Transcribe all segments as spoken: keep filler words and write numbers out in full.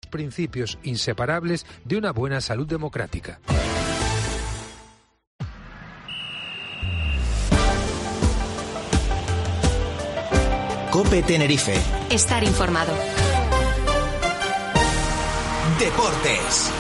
principios inseparables de una buena salud democrática. COPE Tenerife. Estar informado. Deportes.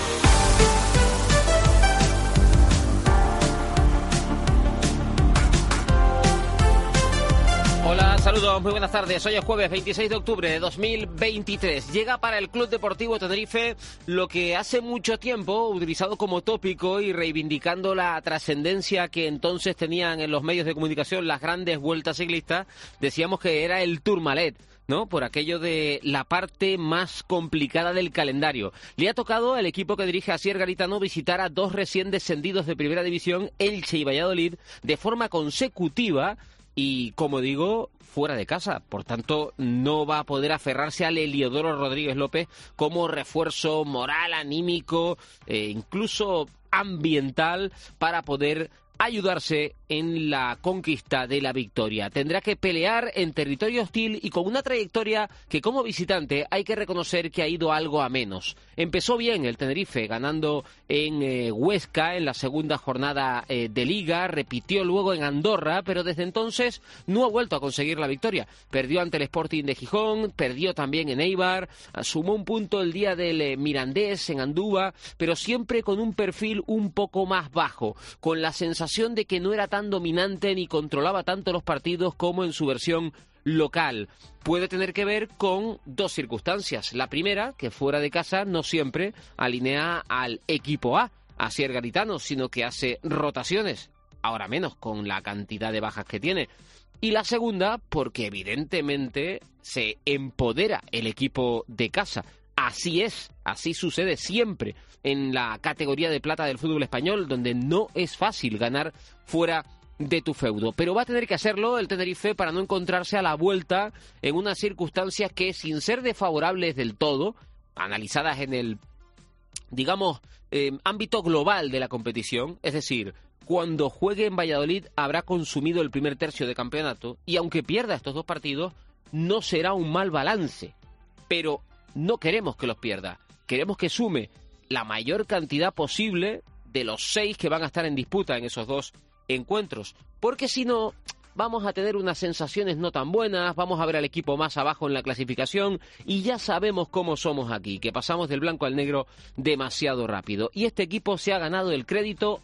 Hola, saludos, muy buenas tardes. Hoy es jueves veintiséis de octubre de dos mil veintitrés. Llega para el Club Deportivo Tenerife lo que hace mucho tiempo, utilizado como tópico y reivindicando la trascendencia que entonces tenían en los medios de comunicación las grandes vueltas ciclistas, decíamos que era el Tourmalet, ¿no? Por aquello de la parte más complicada del calendario. Le ha tocado al equipo que dirige Asier Garitano visitar a dos recién descendidos de Primera División, Elche y Valladolid, de forma consecutiva y, como digo, fuera de casa. Por tanto, no va a poder aferrarse al Heliodoro Rodríguez López como refuerzo moral, anímico, e incluso ambiental para poder ayudarse en la conquista de la victoria. Tendrá que pelear en territorio hostil y con una trayectoria que como visitante hay que reconocer que ha ido algo a menos. Empezó bien el Tenerife ganando en eh, Huesca en la segunda jornada eh, de Liga, repitió luego en Andorra, pero desde entonces no ha vuelto a conseguir la victoria. Perdió ante el Sporting de Gijón, perdió también en Eibar, sumó un punto el día del eh, Mirandés en Andúba, pero siempre con un perfil un poco más bajo, con la sensación de que no era tan dominante ni controlaba tanto los partidos como en su versión local. Puede tener que ver con dos circunstancias. La primera, que fuera de casa no siempre alinea al equipo A, a Asier Garitano, sino que hace rotaciones, ahora menos con la cantidad de bajas que tiene. Y la segunda, porque evidentemente se empodera el equipo de casa. Así es, así sucede siempre en la categoría de plata del fútbol español, donde no es fácil ganar fuera de tu feudo. Pero va a tener que hacerlo el Tenerife para no encontrarse a la vuelta en unas circunstancias que, sin ser desfavorables del todo, analizadas en el, digamos, eh, ámbito global de la competición, es decir, cuando juegue en Valladolid habrá consumido el primer tercio de campeonato y aunque pierda estos dos partidos, no será un mal balance. Pero no queremos que los pierda, queremos que sume la mayor cantidad posible de los seis que van a estar en disputa en esos dos encuentros, porque si no vamos a tener unas sensaciones no tan buenas, vamos a ver al equipo más abajo en la clasificación y ya sabemos cómo somos aquí, que pasamos del blanco al negro demasiado rápido. Y este equipo se ha ganado el crédito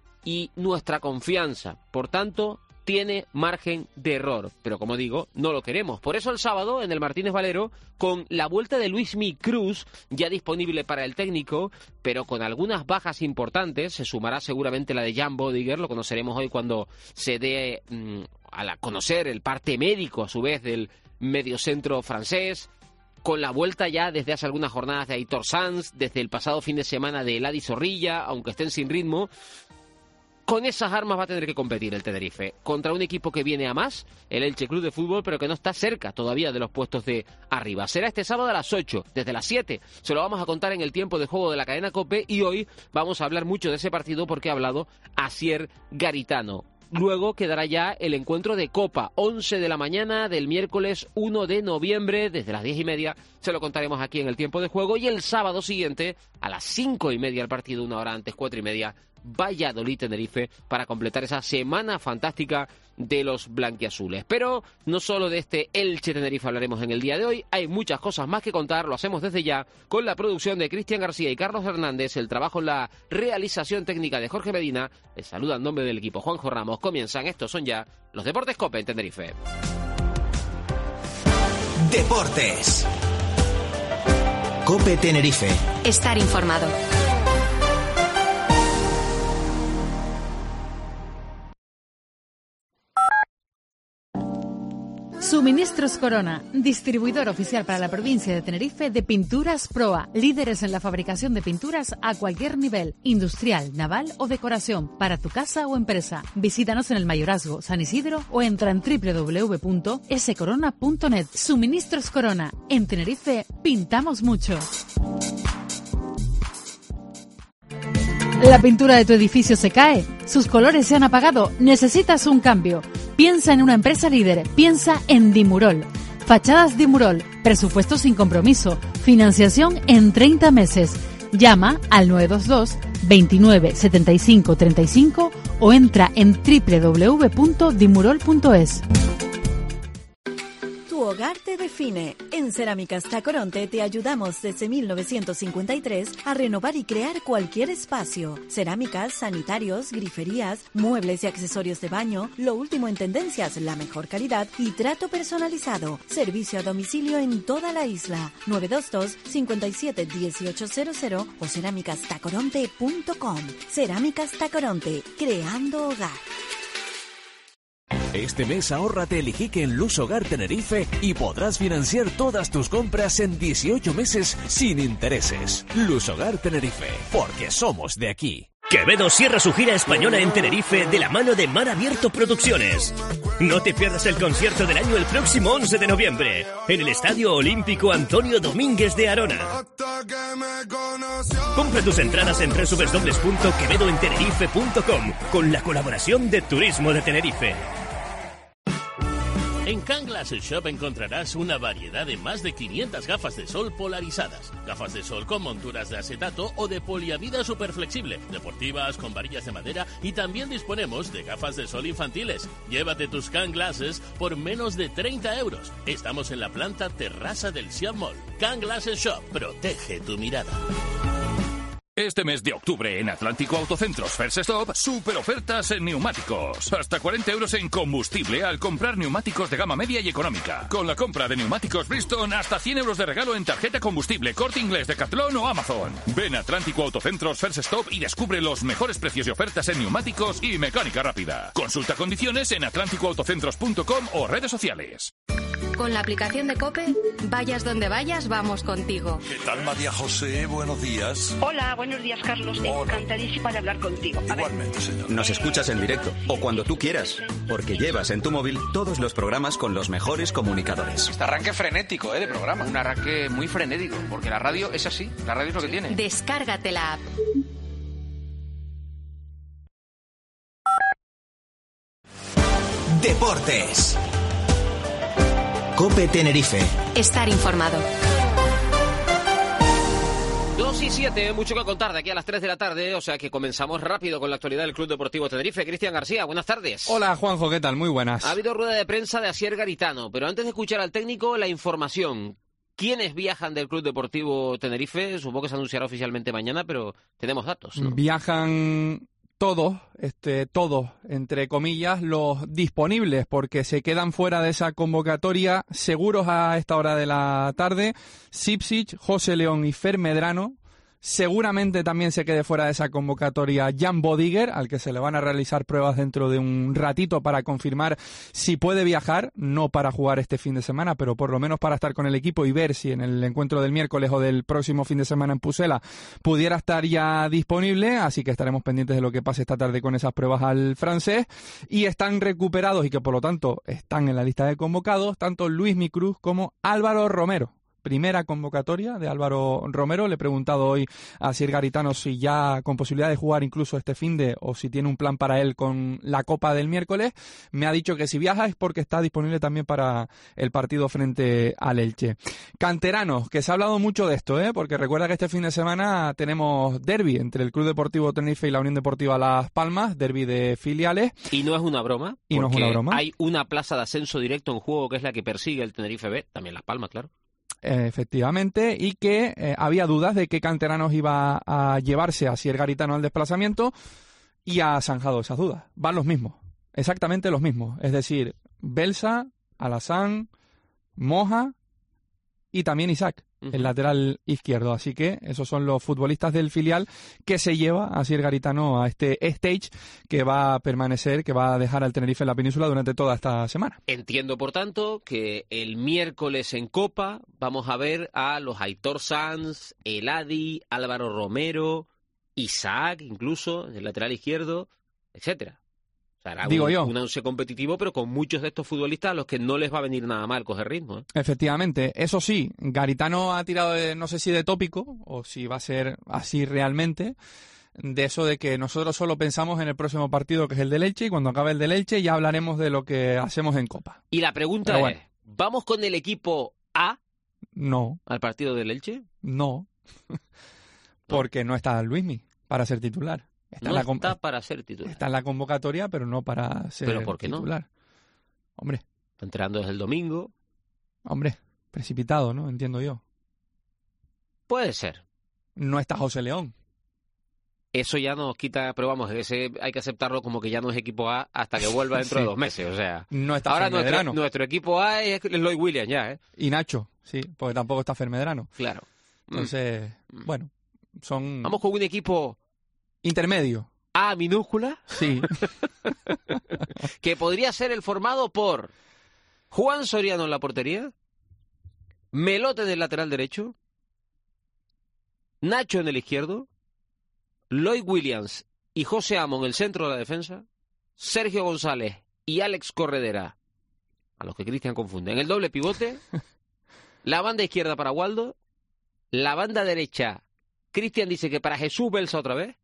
y nuestra confianza, por tanto tiene margen de error, pero como digo, no lo queremos. Por eso el sábado en el Martínez Valero, con la vuelta de Luismi Cruz ya disponible para el técnico, pero con algunas bajas importantes, se sumará seguramente la de Jan Bodiger, lo conoceremos hoy cuando se dé mmm, a la, conocer el parte médico a su vez del mediocentro francés, con la vuelta ya desde hace algunas jornadas de Aitor Sanz, desde el pasado fin de semana de Eladi Zorrilla, aunque estén sin ritmo. Con esas armas va a tener que competir el Tenerife contra un equipo que viene a más, el Elche Club de Fútbol, pero que no está cerca todavía de los puestos de arriba. Será este sábado a las ocho, desde las siete. Se lo vamos a contar en el tiempo de juego de la cadena COPE y hoy vamos a hablar mucho de ese partido porque ha hablado Asier Garitano. Luego quedará ya el encuentro de Copa, once de la mañana del miércoles uno de noviembre, desde las diez y media, se lo contaremos aquí en el tiempo de juego, y el sábado siguiente, a las cinco y media el partido, una hora antes, cuatro y media, Valladolid-Tenerife, para completar esa semana fantástica de los blanquiazules. Pero no solo de este Elche-Tenerife hablaremos en el día de hoy, hay muchas cosas más que contar, lo hacemos desde ya, con la producción de Cristian García y Carlos Hernández, el trabajo en la realización técnica de Jorge Medina. Les saluda en nombre del equipo Juanjo Ramos. Comienzan, estos son ya los Deportes COPE en Tenerife. Deportes. COPE Tenerife. Estar informado. Suministros Corona, distribuidor oficial para la provincia de Tenerife de Pinturas Proa, líderes en la fabricación de pinturas a cualquier nivel, industrial, naval o decoración, para tu casa o empresa. Visítanos en el Mayorazgo, San Isidro o entra en doble u doble u doble u punto ese corona punto net. Suministros Corona, en Tenerife pintamos mucho. La pintura de tu edificio se cae, sus colores se han apagado, necesitas un cambio. Piensa en una empresa líder, piensa en Dimurol. Fachadas Dimurol, presupuesto sin compromiso, Financiación en treinta meses. Llama al nueve dos dos, veintinueve, setenta y cinco, treinta y cinco o entra en doble u doble u doble u punto dimurol punto es. Tu hogar te define. En Cerámicas Tacoronte te ayudamos desde mil novecientos cincuenta y tres a renovar y crear cualquier espacio. Cerámicas, sanitarios, griferías, muebles y accesorios de baño, lo último en tendencias, la mejor calidad y trato personalizado. Servicio a domicilio en toda la isla. nueve dos dos, cincuenta y siete, dieciocho cero cero o cerámicas tacoronte punto com. Cerámicas Tacoronte, creando hogar. Este mes ahórrate el Iquique en Luz Hogar Tenerife y podrás financiar todas tus compras en dieciocho meses sin intereses. Luz Hogar Tenerife, porque somos de aquí. Quevedo cierra su gira española en Tenerife de la mano de Mar Abierto Producciones. No te pierdas el concierto del año el próximo once de noviembre en el Estadio Olímpico Antonio Domínguez de Arona. Compra tus entradas en doble u doble u doble u punto quevedo en tenerife punto com con la colaboración de Turismo de Tenerife. En Can Glasses Shop encontrarás una variedad de más de quinientas gafas de sol polarizadas. Gafas de sol con monturas de acetato o de poliamida superflexible, deportivas con varillas de madera y también disponemos de gafas de sol infantiles. Llévate tus Can Glasses por menos de treinta euros. Estamos en la planta terraza del Siam Mall. Can Glasses Shop, protege tu mirada. Este mes de octubre en Atlántico Autocentros First Stop, super ofertas en neumáticos. Hasta cuarenta euros en combustible al comprar neumáticos de gama media y económica. Con la compra de neumáticos Bridgestone, hasta cien euros de regalo en tarjeta combustible, Corte Inglés, Decathlon o Amazon. Ven a Atlántico Autocentros First Stop y descubre los mejores precios y ofertas en neumáticos y mecánica rápida. Consulta condiciones en atlántico autocentros punto com o redes sociales. Con la aplicación de COPE, vayas donde vayas, vamos contigo. ¿Qué tal, María José? Buenos días. Hola, buenos días, Carlos. Hola. Encantadísima de hablar contigo. A Igualmente, ver. señor. Nos escuchas en directo o cuando tú quieras, porque llevas en tu móvil todos los programas con los mejores comunicadores. Este arranque frenético, ¿eh? De programa. Un arranque muy frenético, porque la radio es así. La radio es lo que tiene. Descárgate la app. Deportes. COPE Tenerife. Estar informado. dos y siete, mucho que contar de aquí a las tres de la tarde, o sea que comenzamos rápido con la actualidad del Club Deportivo Tenerife. Cristian García, buenas tardes. Hola, Juanjo, ¿qué tal? Muy buenas. Ha habido rueda de prensa de Asier Garitano, pero antes de escuchar al técnico, la información. ¿Quiénes viajan del Club Deportivo Tenerife? Supongo que se anunciará oficialmente mañana, pero tenemos datos, ¿no? Viajan todos, este, todos, entre comillas, los disponibles, porque se quedan fuera de esa convocatoria seguros a esta hora de la tarde. Sipsic, José León y Fer Medrano. Seguramente también se quede fuera de esa convocatoria Jan Bodiger, al que se le van a realizar pruebas dentro de un ratito para confirmar si puede viajar, no para jugar este fin de semana, pero por lo menos para estar con el equipo y ver si en el encuentro del miércoles o del próximo fin de semana en Pucela pudiera estar ya disponible, así que estaremos pendientes de lo que pase esta tarde con esas pruebas al francés. Y están recuperados y que por lo tanto están en la lista de convocados tanto Luis Micruz como Álvaro Romero. Primera convocatoria de Álvaro Romero. Le he preguntado hoy a Asier Garitano si ya con posibilidad de jugar incluso este finde o si tiene un plan para él con la Copa del miércoles. Me ha dicho que si viaja es porque está disponible también para el partido frente al Elche. Canteranos, que se ha hablado mucho de esto, ¿eh? Porque recuerda que este fin de semana tenemos derbi entre el Club Deportivo Tenerife y la Unión Deportiva Las Palmas, derbi de filiales. Y no es una broma, y no es una broma. Hay una plaza de ascenso directo en juego que es la que persigue el Tenerife B, también Las Palmas, claro. Efectivamente, y que eh, había dudas de qué Canteranos iba a llevarse a Asier Garitano al desplazamiento y ha zanjado esas dudas. Van los mismos, exactamente los mismos. Es decir, Belsa, Alassane, Moja y también Isaac, uh-huh. el lateral izquierdo. Así que esos son los futbolistas del filial que se lleva a Asier Garitano a este stage que va a permanecer, que va a dejar al Tenerife en la península durante toda esta semana. Entiendo, por tanto, que el miércoles en Copa vamos a ver a los Aitor Sanz, Eladi, Álvaro Romero, Isaac, incluso, el lateral izquierdo, etcétera. O sea, Digo un, yo. un once competitivo, pero con muchos de estos futbolistas a los que no les va a venir nada mal coger ritmo, ¿eh? Efectivamente. Eso sí, Garitano ha tirado, de, no sé si de tópico, o si va a ser así realmente, de eso de que nosotros solo pensamos en el próximo partido, que es el del Elche, y cuando acabe el del Elche ya hablaremos de lo que hacemos en Copa. Y la pregunta bueno. es, ¿vamos con el equipo A No. ¿Al partido del Elche? No. Porque no está Luismi para ser titular. Está, no en la está para ser titular. Está en la convocatoria, pero no para ser ¿Pero por qué titular. no? Hombre. Está entrenando desde el domingo. Hombre, precipitado, ¿no? Entiendo yo. Puede ser. No está José León. Eso ya nos quita, pero vamos, ese hay que aceptarlo como que ya no es equipo A hasta que vuelva dentro sí. de dos meses. O sea, no está ahora nuestro, Fermedrano. nuestro equipo A es Lloyd Williams ya, ¿eh? Y Nacho, sí, porque tampoco está Fermedrano. Claro. Entonces, mm. bueno, son... Vamos con un equipo... intermedio. A minúscula. Sí. Que podría ser el formado por Juan Soriano en la portería, Melote en el lateral derecho, Nacho en el izquierdo, Lloyd Williams y José Amo en el centro de la defensa, Sergio González y Alex Corredera, a los que Cristian confunde, en el doble pivote, la banda izquierda para Waldo, la banda derecha, Cristian dice que para Jesús Belsa otra vez,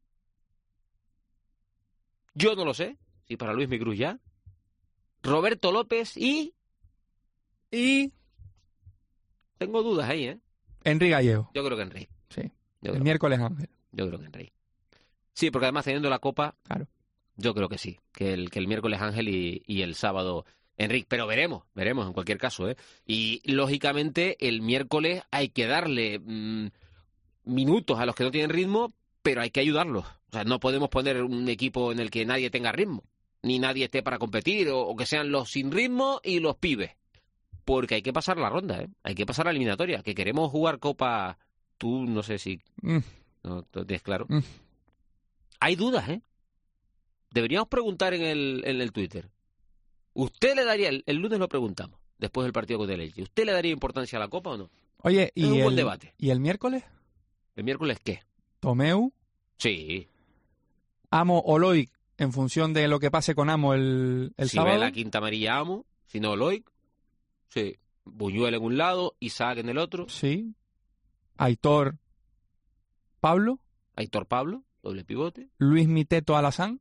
yo no lo sé, si para Luis Micruz ya, Roberto López y... y... tengo dudas ahí, ¿eh? Enrique Gallego. Yo creo que Enrique. Sí, yo el creo. miércoles Ángel. Yo creo que Enrique. Sí, porque además teniendo la Copa, claro. Yo creo que sí, que el, que el miércoles Ángel y, y el sábado Enrique, pero veremos, veremos en cualquier caso, ¿eh? Y lógicamente el miércoles hay que darle mmm, minutos a los que no tienen ritmo, pero hay que ayudarlos. O sea, no podemos poner un equipo en el que nadie tenga ritmo, ni nadie esté para competir, o, o que sean los sin ritmo y los pibes. Porque hay que pasar la ronda, ¿eh? Hay que pasar la eliminatoria, que queremos jugar Copa... Tú no sé si... Mm. No, no tienes claro. Mm. Hay dudas, ¿eh? Deberíamos preguntar en el, en el Twitter. ¿Usted le daría... El, el lunes lo preguntamos, después del partido con el Elche. ¿Usted le daría importancia a la Copa o no? Oye, es ¿y, un el, buen debate. ¿y el miércoles? ¿El miércoles qué? Tomeu. Sí. Amo o Loic, en función de lo que pase con Amo el, el si sábado. Si ve la quinta amarilla Amo, si no Loic. Sí. Buñuel en un lado, Isaac en el otro. Sí. Aitor Pablo. Aitor Pablo, doble pivote. Luis Miteto Alazán.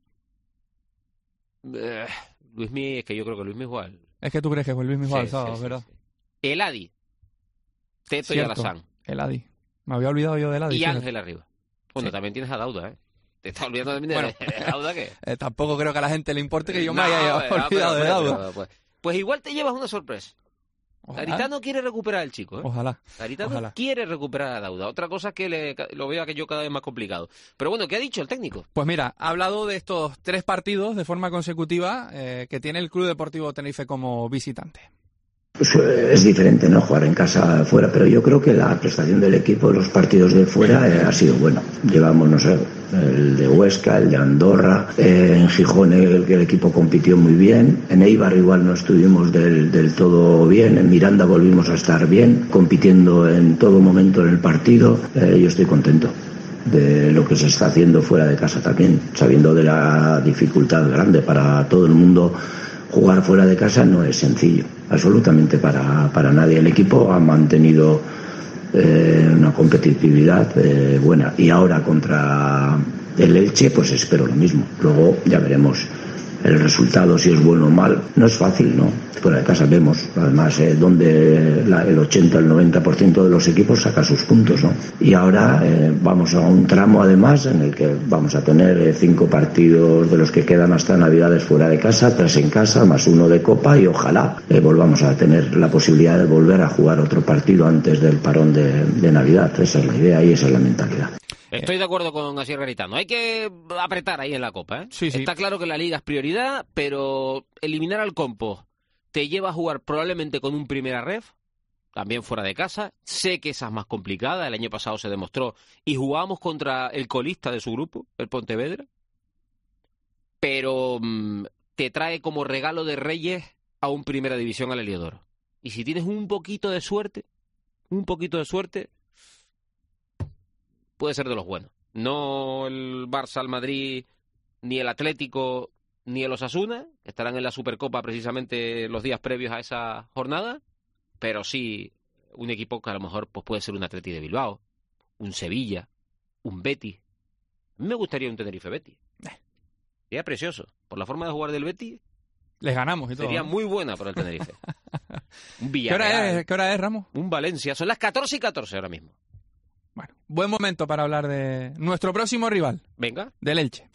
Eh, Luis Mi, es que yo creo que Luis Mi juega. Es que tú crees que fue Luis Mi juega el sábado, sí, sí, ¿verdad? Sí. El Adi. Teto Cierto, y Alazán. El Adi. Me había olvidado yo del Adi. Y fíjate. Ángel arriba. Bueno, sí. También tienes a Dauda, ¿eh? Te estás olvidando también de, bueno, de Dauda, ¿qué? Eh, tampoco creo que a la gente le importe que yo no, me haya bueno, olvidado pero, de pero, Dauda. Pero, pues, pues igual te llevas una sorpresa. Ojalá. Garitano quiere recuperar al chico, ¿eh? Ojalá. Garitano Ojalá. quiere recuperar a Dauda. Otra cosa es que le, lo veo que yo cada vez más complicado. Pero bueno, ¿qué ha dicho el técnico? Pues mira, ha hablado de estos tres partidos de forma consecutiva eh, que tiene el Club Deportivo Tenerife como visitante. Pues es diferente, ¿no? Jugar en casa fuera, pero yo creo que la prestación del equipo en los partidos de fuera eh, ha sido buena. Llevamos, no sé, el de Huesca, el de Andorra, eh, en Gijón el, el equipo compitió muy bien, en Eibar igual no estuvimos del, del todo bien, en Miranda volvimos a estar bien, compitiendo en todo momento en el partido. Eh, yo estoy contento de lo que se está haciendo fuera de casa también, sabiendo de la dificultad grande para todo el mundo. Jugar fuera de casa no es sencillo, absolutamente para, para nadie. El equipo ha mantenido eh, una competitividad eh, buena y ahora contra el Elche pues espero lo mismo. Luego ya veremos el resultado, si es bueno o mal. No es fácil, ¿no? Fuera de casa vemos, además, eh, donde la, el ochenta, el noventa por ciento de los equipos saca sus puntos, ¿no? Y ahora eh, vamos a un tramo, además, en el que vamos a tener eh, cinco partidos de los que quedan hasta Navidades fuera de casa, tres en casa, más uno de Copa, y ojalá eh, volvamos a tener la posibilidad de volver a jugar otro partido antes del parón de, de Navidad. Esa es la idea y esa es la mentalidad. Estoy de acuerdo con Asier Garitano. Hay que apretar ahí en la Copa, ¿eh? Sí, sí. Está claro que la Liga es prioridad, pero eliminar al Compo te lleva a jugar probablemente con un primera ref, también fuera de casa. Sé que esa es más complicada, el año pasado se demostró, y jugamos contra el colista de su grupo, el Pontevedra, pero mmm, te trae como regalo de Reyes a un Primera División al Heliodoro. Y si tienes un poquito de suerte, un poquito de suerte, puede ser de los buenos. No el Barça, el Madrid, ni el Atlético, ni el Osasuna, que estarán en la Supercopa precisamente los días previos a esa jornada, pero sí un equipo que a lo mejor pues, puede ser un Atleti de Bilbao, un Sevilla, un Betis. A mí me gustaría un Tenerife Betis. Sería precioso. Por la forma de jugar del Betis, les ganamos y todo. sería ¿no? muy buena para el Tenerife. Un ¿Qué hora es, ¿Qué hora es, Ramos? Un Valencia. Son las catorce y catorce ahora mismo. Bueno, buen momento para hablar de nuestro próximo rival. Venga. Del Elche.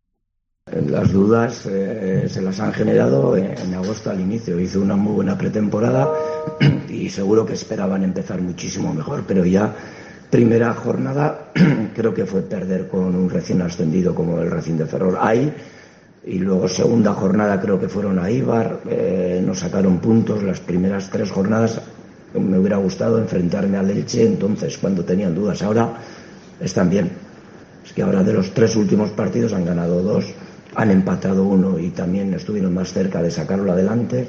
Las dudas eh, se las han generado en, en agosto al inicio. Hizo una muy buena pretemporada y seguro que esperaban empezar muchísimo mejor, pero ya primera jornada creo que fue perder con un recién ascendido como el Racing de Ferrol ahí, y luego segunda jornada creo que fueron a Eibar, eh, nos sacaron puntos. Las primeras tres jornadas me hubiera gustado enfrentarme al Elche entonces, cuando tenían dudas. Ahora están bien. Es que ahora de los tres últimos partidos han ganado dos, han empatado uno y también estuvieron más cerca de sacarlo adelante.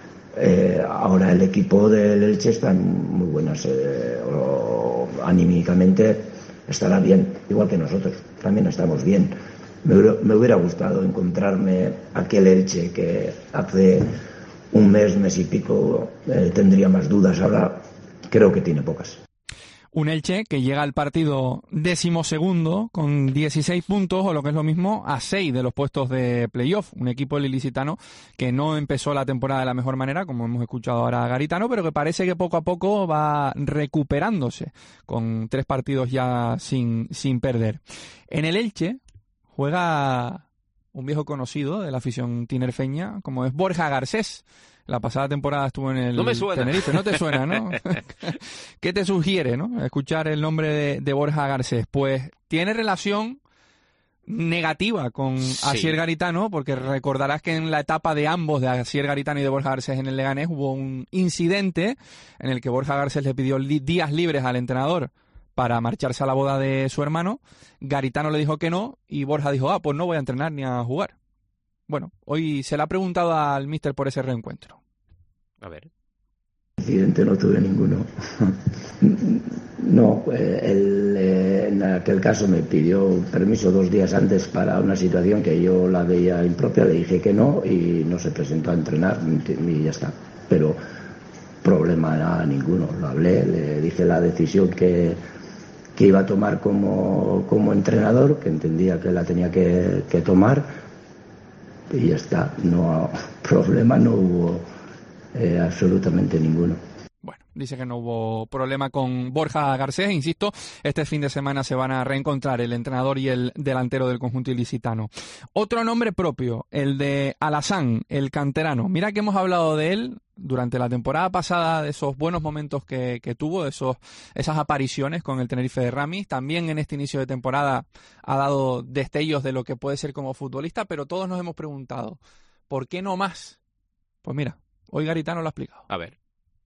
Eh, ahora el equipo del Elche está en muy buenas, eh, o, anímicamente estará bien, igual que nosotros, también estamos bien. Me hubiera, me hubiera gustado encontrarme aquel Elche que hace un mes, mes y pico eh, tendría más dudas, ahora creo que tiene pocas. Un Elche que llega al partido decimosegundo con dieciséis puntos, o lo que es lo mismo, a seis de los puestos de playoff. Un equipo ilicitano que no empezó la temporada de la mejor manera, como hemos escuchado ahora a Garitano, pero que parece que poco a poco va recuperándose, con tres partidos ya sin, sin perder. En el Elche juega un viejo conocido de la afición tinerfeña, como es Borja Garcés. La pasada temporada estuvo en el no me suena. Tenerife, no te suena, ¿no? ¿Qué te sugiere, no? Escuchar el nombre de, de Borja Garcés. Pues tiene relación negativa con sí. Asier Garitano, porque recordarás que en la etapa de ambos, de Asier Garitano y de Borja Garcés en el Leganés, hubo un incidente en el que Borja Garcés le pidió li- días libres al entrenador para marcharse a la boda de su hermano. Garitano le dijo que no y Borja dijo, ah, pues no voy a entrenar ni a jugar. Bueno, hoy se le ha preguntado al míster por ese reencuentro. A ver. Incidente no tuve ninguno. No, él eh, en aquel caso me pidió permiso dos días antes para una situación que yo la veía impropia, le dije que no y no se presentó a entrenar y ya está. Pero problema nada ninguno, lo hablé, le dije la decisión que, que iba a tomar como, como entrenador, que entendía que la tenía que, que tomar y ya está. No, problema no hubo eh, absolutamente ninguno. Bueno, dice que no hubo problema con Borja Garcés. Insisto, este fin de semana se van a reencontrar el entrenador y el delantero del conjunto ilicitano. Otro nombre propio, el de Alassane, el canterano. Mira que hemos hablado de él durante la temporada pasada, de esos buenos momentos que, que tuvo, de esos, esas apariciones con el Tenerife de Ramis. También en este inicio de temporada ha dado destellos de lo que puede ser como futbolista, pero todos nos hemos preguntado, ¿por qué no más? Pues mira, hoy Garitano lo ha explicado. A ver.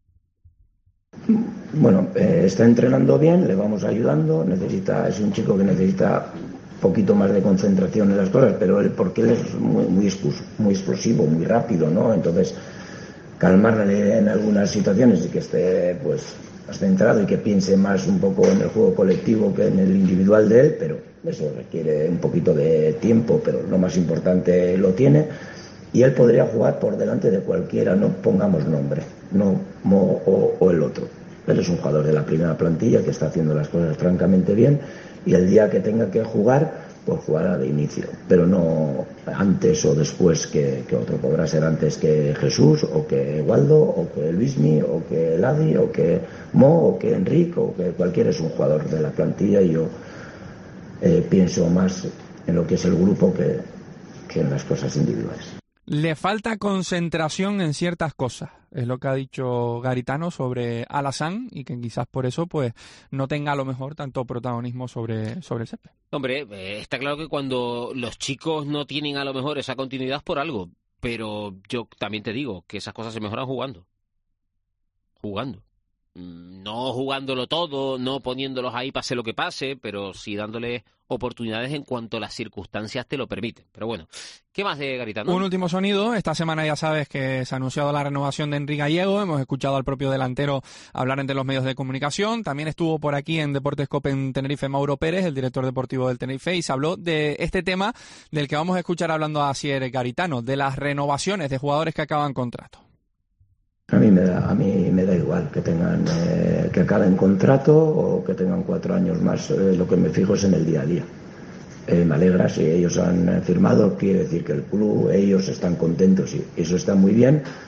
Bueno, eh, está entrenando bien, le vamos ayudando, necesita, es un chico que necesita un poquito más de concentración en las cosas, pero él, porque él es muy, muy, muy explosivo, muy rápido, ¿no? Entonces, calmarle en algunas situaciones y que esté, pues, más centrado y que piense más un poco en el juego colectivo que en el individual de él, pero eso requiere un poquito de tiempo, pero lo más importante lo tiene. Y él podría jugar por delante de cualquiera, no pongamos nombre, no Mo o, o el otro. Él es un jugador de la primera plantilla que está haciendo las cosas francamente bien y el día que tenga que jugar, pues jugará de inicio, pero no antes o después que, que otro. Podrá ser antes que Jesús, o que Waldo, o que Luismi, o que Ladi, o que Mo, o que Enrique, o que cualquiera. Es un jugador de la plantilla y yo eh, pienso más en lo que es el grupo que, que en las cosas individuales. Le falta concentración en ciertas cosas, es lo que ha dicho Garitano sobre Alassane, y que quizás por eso pues no tenga a lo mejor tanto protagonismo sobre, sobre el césped. Hombre, eh, está claro que cuando los chicos no tienen a lo mejor esa continuidad por algo, pero yo también te digo que esas cosas se mejoran jugando. Jugando. No jugándolo todo, no poniéndolos ahí pase lo que pase, pero sí dándoles oportunidades en cuanto las circunstancias te lo permiten. Pero bueno, ¿qué más de Garitano? Un último sonido. Esta semana ya sabes que se ha anunciado la renovación de Enrique Gallego. Hemos escuchado al propio delantero hablar entre los medios de comunicación. También estuvo por aquí en Deportes Cope en Tenerife Mauro Pérez, el director deportivo del Tenerife, y se habló de este tema del que vamos a escuchar hablando a Asier Garitano, de las renovaciones de jugadores que acaban contrato. A mí me da, a mí me da igual que tengan eh, que acaben contrato o que tengan cuatro años más. Eh, lo que me fijo es en el día a día. Eh, me alegra si ellos han firmado, quiere decir que el club, ellos están contentos y eso está muy bien.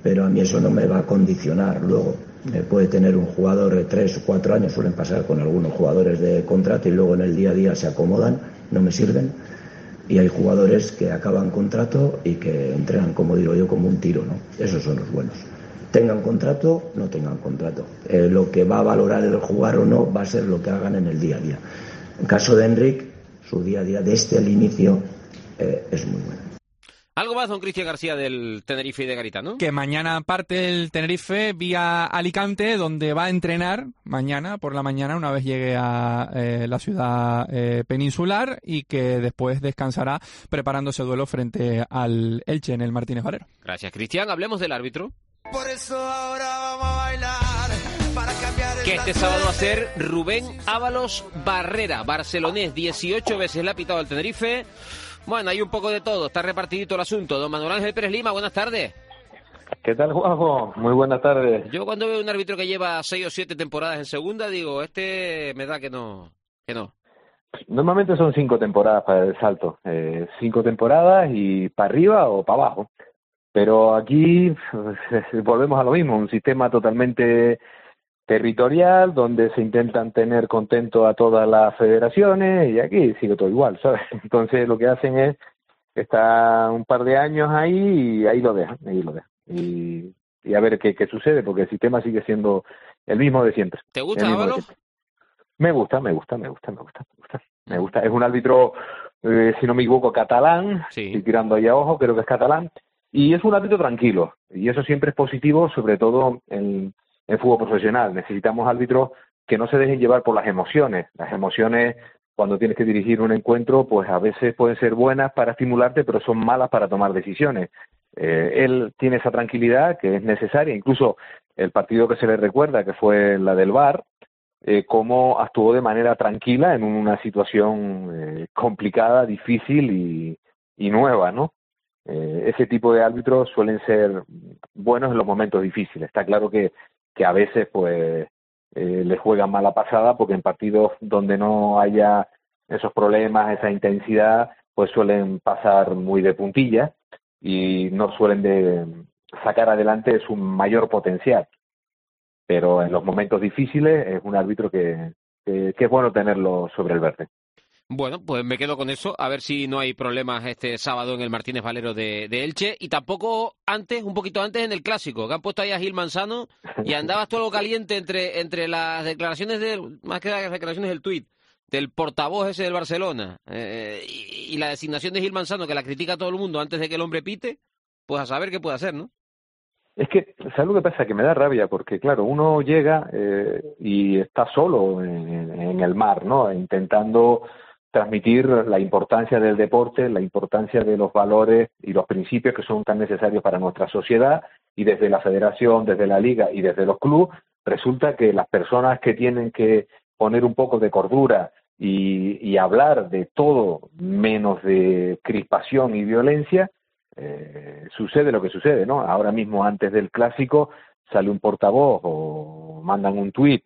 pero a mí eso no me va a condicionar luego. Me puede tener un jugador de tres o cuatro años, suelen pasar con algunos jugadores de contrato y luego en el día a día se acomodan, no me sirven. Y hay jugadores que acaban contrato y que entrenan, como digo yo, como un tiro, ¿no? Esos son los buenos. Tengan contrato, no tengan contrato. Eh, lo que va a valorar el jugar o no va a ser lo que hagan en el día a día. En caso de Enric, su día a día desde el inicio eh, es muy bueno. Algo más, don Cristian García, del Tenerife y de Garitano. Que mañana parte el Tenerife vía Alicante, donde va a entrenar mañana por la mañana una vez llegue a eh, la ciudad eh, peninsular, y que después descansará preparando ese duelo frente al Elche en el Martínez Valero. Gracias, Cristian. Hablemos del árbitro. Por eso ahora vamos a bailar para cambiar el que este sábado va a ser Rubén Ábalos Barrera, barcelonés, dieciocho veces le ha pitado al Tenerife. Bueno, hay un poco de todo, está repartidito el asunto. Don Manuel Ángel Pérez Lima, buenas tardes. ¿Qué tal, Juanjo? Muy buenas tardes. Yo cuando veo un árbitro que lleva seis o siete temporadas en segunda, digo, este me da que no, que no. Normalmente son cinco temporadas para el salto, eh, cinco temporadas y para arriba o para abajo. Pero aquí volvemos a lo mismo, un sistema totalmente territorial, donde se intentan tener contento a todas las federaciones, y aquí sigue todo igual, ¿sabes? Entonces lo que hacen es estar un par de años ahí y ahí lo dejan, ahí lo dejan. Y, y a ver qué, qué sucede, porque el sistema sigue siendo el mismo de siempre. ¿Te gusta, Ábalos? Me gusta, me gusta, me gusta, me gusta, me gusta. Me gusta. Es un árbitro, eh, si no me equivoco, catalán, sí. Estoy tirando ahí a ojo, creo que es catalán, y es un árbitro tranquilo, y eso siempre es positivo, sobre todo en en fútbol profesional. Necesitamos árbitros que no se dejen llevar por las emociones. Las emociones, cuando tienes que dirigir un encuentro, pues a veces pueden ser buenas para estimularte, pero son malas para tomar decisiones. Eh, él tiene esa tranquilidad que es necesaria. Incluso el partido que se le recuerda, que fue la del V A R, eh, cómo actuó de manera tranquila en una situación eh, complicada, difícil y, y nueva, ¿no? Eh, ese tipo de árbitros suelen ser buenos en los momentos difíciles. Está claro que que a veces pues eh, le juegan mala pasada, porque en partidos donde no haya esos problemas, esa intensidad, pues suelen pasar muy de puntilla y no suelen de sacar adelante su mayor potencial. Pero en los momentos difíciles es un árbitro que, que, que es bueno tenerlo sobre el verde. Bueno, pues me quedo con eso, a ver si no hay problemas este sábado en el Martínez Valero de, de Elche, y tampoco antes, un poquito antes en el Clásico, que han puesto ahí a Gil Manzano y andabas todo caliente entre entre las declaraciones, del, más que las declaraciones del tuit, del portavoz ese del Barcelona, eh, y, y la designación de Gil Manzano, que la critica a todo el mundo antes de que el hombre pite, pues a saber qué puede hacer, ¿no? Es que, ¿sabes lo que pasa? Que me da rabia, porque claro, uno llega eh, y está solo en, en el mar, ¿no? Intentando transmitir la importancia del deporte, la importancia de los valores y los principios que son tan necesarios para nuestra sociedad, y desde la federación, desde la liga y desde los clubes, resulta que las personas que tienen que poner un poco de cordura y, y hablar de todo menos de crispación y violencia, eh, sucede lo que sucede, ¿no? Ahora mismo, antes del Clásico, sale un portavoz o mandan un tuit,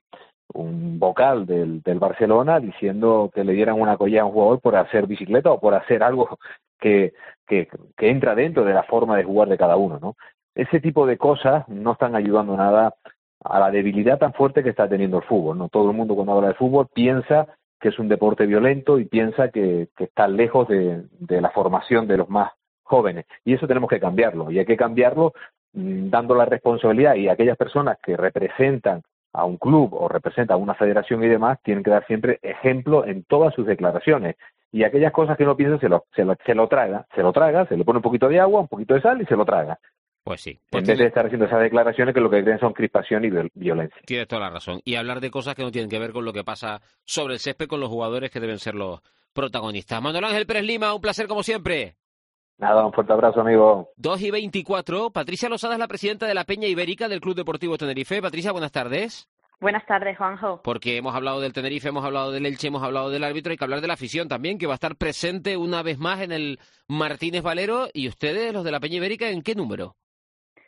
un vocal del, del Barcelona, diciendo que le dieran una collada a un jugador por hacer bicicleta o por hacer algo que, que, que entra dentro de la forma de jugar de cada uno, ¿no? Ese tipo de cosas no están ayudando nada a la debilidad tan fuerte que está teniendo el fútbol, ¿no? Todo el mundo, cuando habla de fútbol, piensa que es un deporte violento y piensa que, que está lejos de, de la formación de los más jóvenes, y eso tenemos que cambiarlo, y hay que cambiarlo mmm, dando la responsabilidad, y aquellas personas que representan a un club o representa a una federación y demás, tienen que dar siempre ejemplo en todas sus declaraciones, y aquellas cosas que no piensan se lo, se lo, se lo traga, se lo traga, se le pone un poquito de agua, un poquito de sal y se lo traga. Pues sí. Pues en vez de estar haciendo esas declaraciones que lo que creen son crispación y violencia. Tienes toda la razón. Y hablar de cosas que no tienen que ver con lo que pasa sobre el césped con los jugadores, que deben ser los protagonistas. Manuel Ángel Pérez Lima, un placer como siempre. Nada, un fuerte abrazo, amigo. dos y veinticuatro. Patricia Losada es la presidenta de la Peña Ibérica del Club Deportivo Tenerife. Patricia, buenas tardes. Buenas tardes, Juanjo. Porque hemos hablado del Tenerife, hemos hablado del Elche, hemos hablado del árbitro, hay que hablar de la afición también, que va a estar presente una vez más en el Martínez Valero. ¿Y ustedes, los de la Peña Ibérica, en qué número?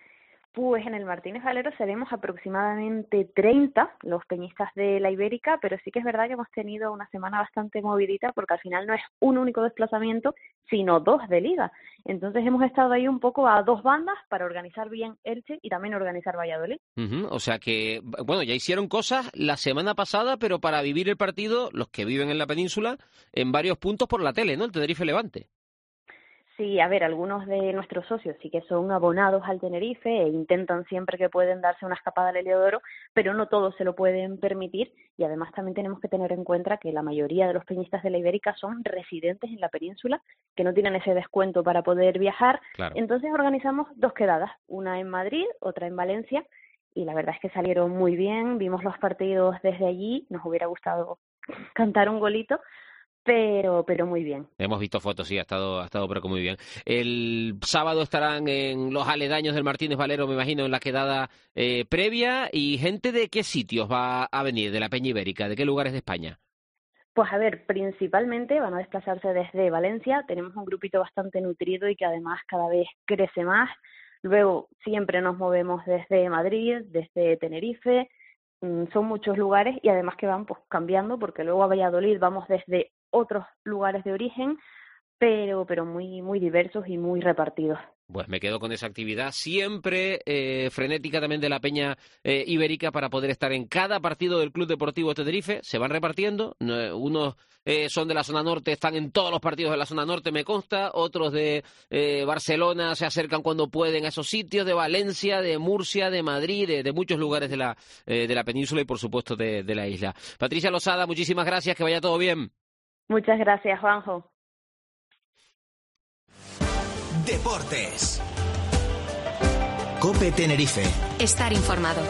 Pues en el Martínez Valero seremos aproximadamente treinta los peñistas de la Ibérica, pero sí que es verdad que hemos tenido una semana bastante movidita porque al final no es un único desplazamiento, sino dos de liga. Entonces hemos estado ahí un poco a dos bandas para organizar bien Elche y también organizar Valladolid. Uh-huh. O sea que, bueno, ya hicieron cosas la semana pasada, pero para vivir el partido, los que viven en la península, en varios puntos por la tele, ¿no? El Tenerife Levante. Sí, a ver, algunos de nuestros socios sí que son abonados al Tenerife e intentan siempre que pueden darse una escapada al Heliodoro, pero no todos se lo pueden permitir y además también tenemos que tener en cuenta que la mayoría de los peñistas de la Ibérica son residentes en la península, que no tienen ese descuento para poder viajar. Claro. Entonces organizamos dos quedadas, una en Madrid, otra en Valencia, y la verdad es que salieron muy bien, vimos los partidos desde allí, nos hubiera gustado cantar un golito, pero pero muy bien. Hemos visto fotos, sí, ha estado ha estado pero muy bien. El sábado estarán en los aledaños del Martínez Valero, me imagino, en la quedada eh, previa. ¿Y gente de qué sitios va a venir de la Peña Ibérica? ¿De qué lugares de España? Pues a ver, principalmente van a desplazarse desde Valencia. Tenemos un grupito bastante nutrido y que además cada vez crece más. Luego siempre nos movemos desde Madrid, desde Tenerife. Son muchos lugares y además que van pues cambiando porque luego a Valladolid vamos desde otros lugares de origen, pero pero muy muy diversos y muy repartidos. Pues me quedo con esa actividad siempre eh, frenética también de la Peña eh, Ibérica para poder estar en cada partido del Club Deportivo Tenerife. Se van repartiendo, no, unos eh, son de la zona norte, están en todos los partidos de la zona norte, me consta, otros de eh, Barcelona se acercan cuando pueden a esos sitios, de Valencia, de Murcia, de Madrid, de, de muchos lugares de la, eh, de la península y por supuesto de, de la isla. Patricia Losada, muchísimas gracias, que vaya todo bien. Muchas gracias, Juanjo. Deportes. COPE Tenerife. Estar informado.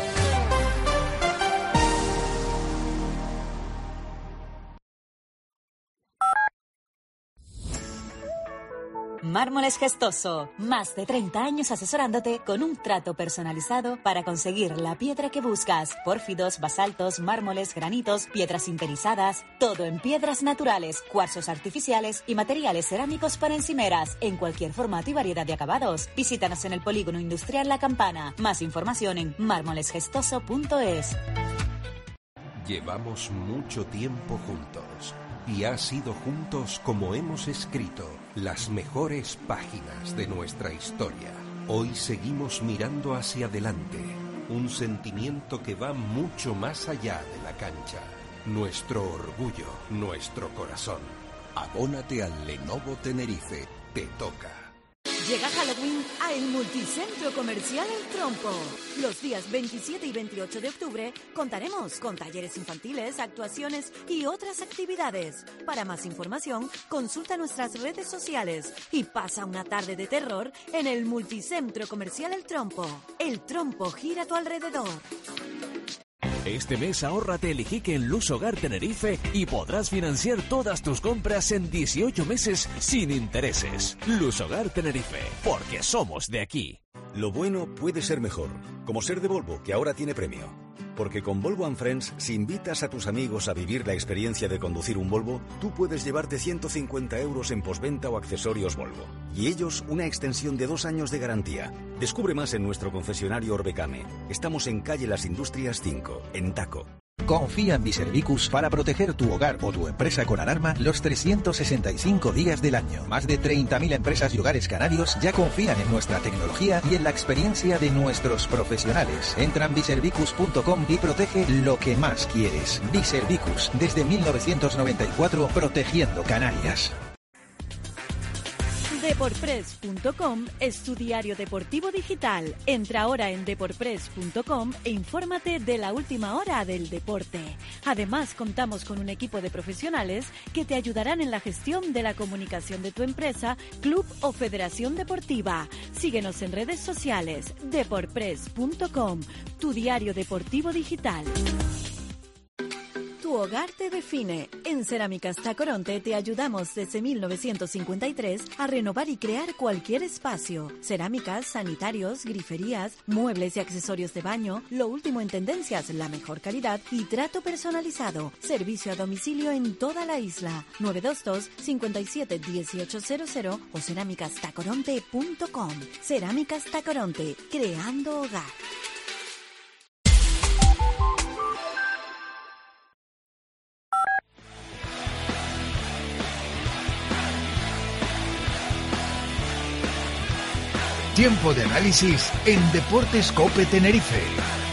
Mármoles Gestoso, más de treinta años asesorándote con un trato personalizado para conseguir la piedra que buscas. Pórfidos, basaltos, mármoles, granitos, piedras sinterizadas, todo en piedras naturales, cuarzos artificiales y materiales cerámicos para encimeras, en cualquier formato y variedad de acabados. Visítanos en el Polígono Industrial La Campana. Más información en mármoles gestoso punto es. Llevamos mucho tiempo juntos. Y ha sido juntos como hemos escrito las mejores páginas de nuestra historia. Hoy seguimos mirando hacia adelante, un sentimiento que va mucho más allá de la cancha. Nuestro orgullo, nuestro corazón. Abónate al Lenovo Tenerife, te toca. Llega Halloween a el Multicentro Comercial El Trompo. Los días veintisiete y veintiocho de octubre contaremos con talleres infantiles, actuaciones y otras actividades. Para más información, consulta nuestras redes sociales y pasa una tarde de terror en el Multicentro Comercial El Trompo. El Trompo gira a tu alrededor. Este mes ahórrate el Iquique en Luz Hogar Tenerife y podrás financiar todas tus compras en dieciocho meses sin intereses. Luz Hogar Tenerife, porque somos de aquí. Lo bueno puede ser mejor, como ser de Volvo, que ahora tiene premio. Porque con Volvo and Friends, si invitas a tus amigos a vivir la experiencia de conducir un Volvo, tú puedes llevarte ciento cincuenta euros en postventa o accesorios Volvo. Y ellos una extensión de dos años de garantía. Descubre más en nuestro concesionario Orbecame. Estamos en calle Las Industrias cinco, en Taco. Confía en Biservicus para proteger tu hogar o tu empresa con alarma los trescientos sesenta y cinco días del año. Más de treinta mil empresas y hogares canarios ya confían en nuestra tecnología y en la experiencia de nuestros profesionales. Entra en biservicus punto com y protege lo que más quieres. Biservicus, desde mil novecientos noventa y cuatro, protegiendo Canarias. Deporpress punto com es tu diario deportivo digital. Entra ahora en deporpress punto com e infórmate de la última hora del deporte. Además, contamos con un equipo de profesionales que te ayudarán en la gestión de la comunicación de tu empresa, club o federación deportiva. Síguenos en redes sociales. Deporpress punto com, tu diario deportivo digital. Tu hogar te define. En Cerámicas Tacoronte te ayudamos desde mil novecientos cincuenta y tres a renovar y crear cualquier espacio. Cerámicas, sanitarios, griferías, muebles y accesorios de baño, lo último en tendencias, la mejor calidad y trato personalizado. Servicio a domicilio en toda la isla. nueve dos dos, cinco siete, uno ocho cero cero o cerámicas tacoronte punto com. Cerámicas Tacoronte, creando hogar. Tiempo de análisis en Deportes COPE Tenerife.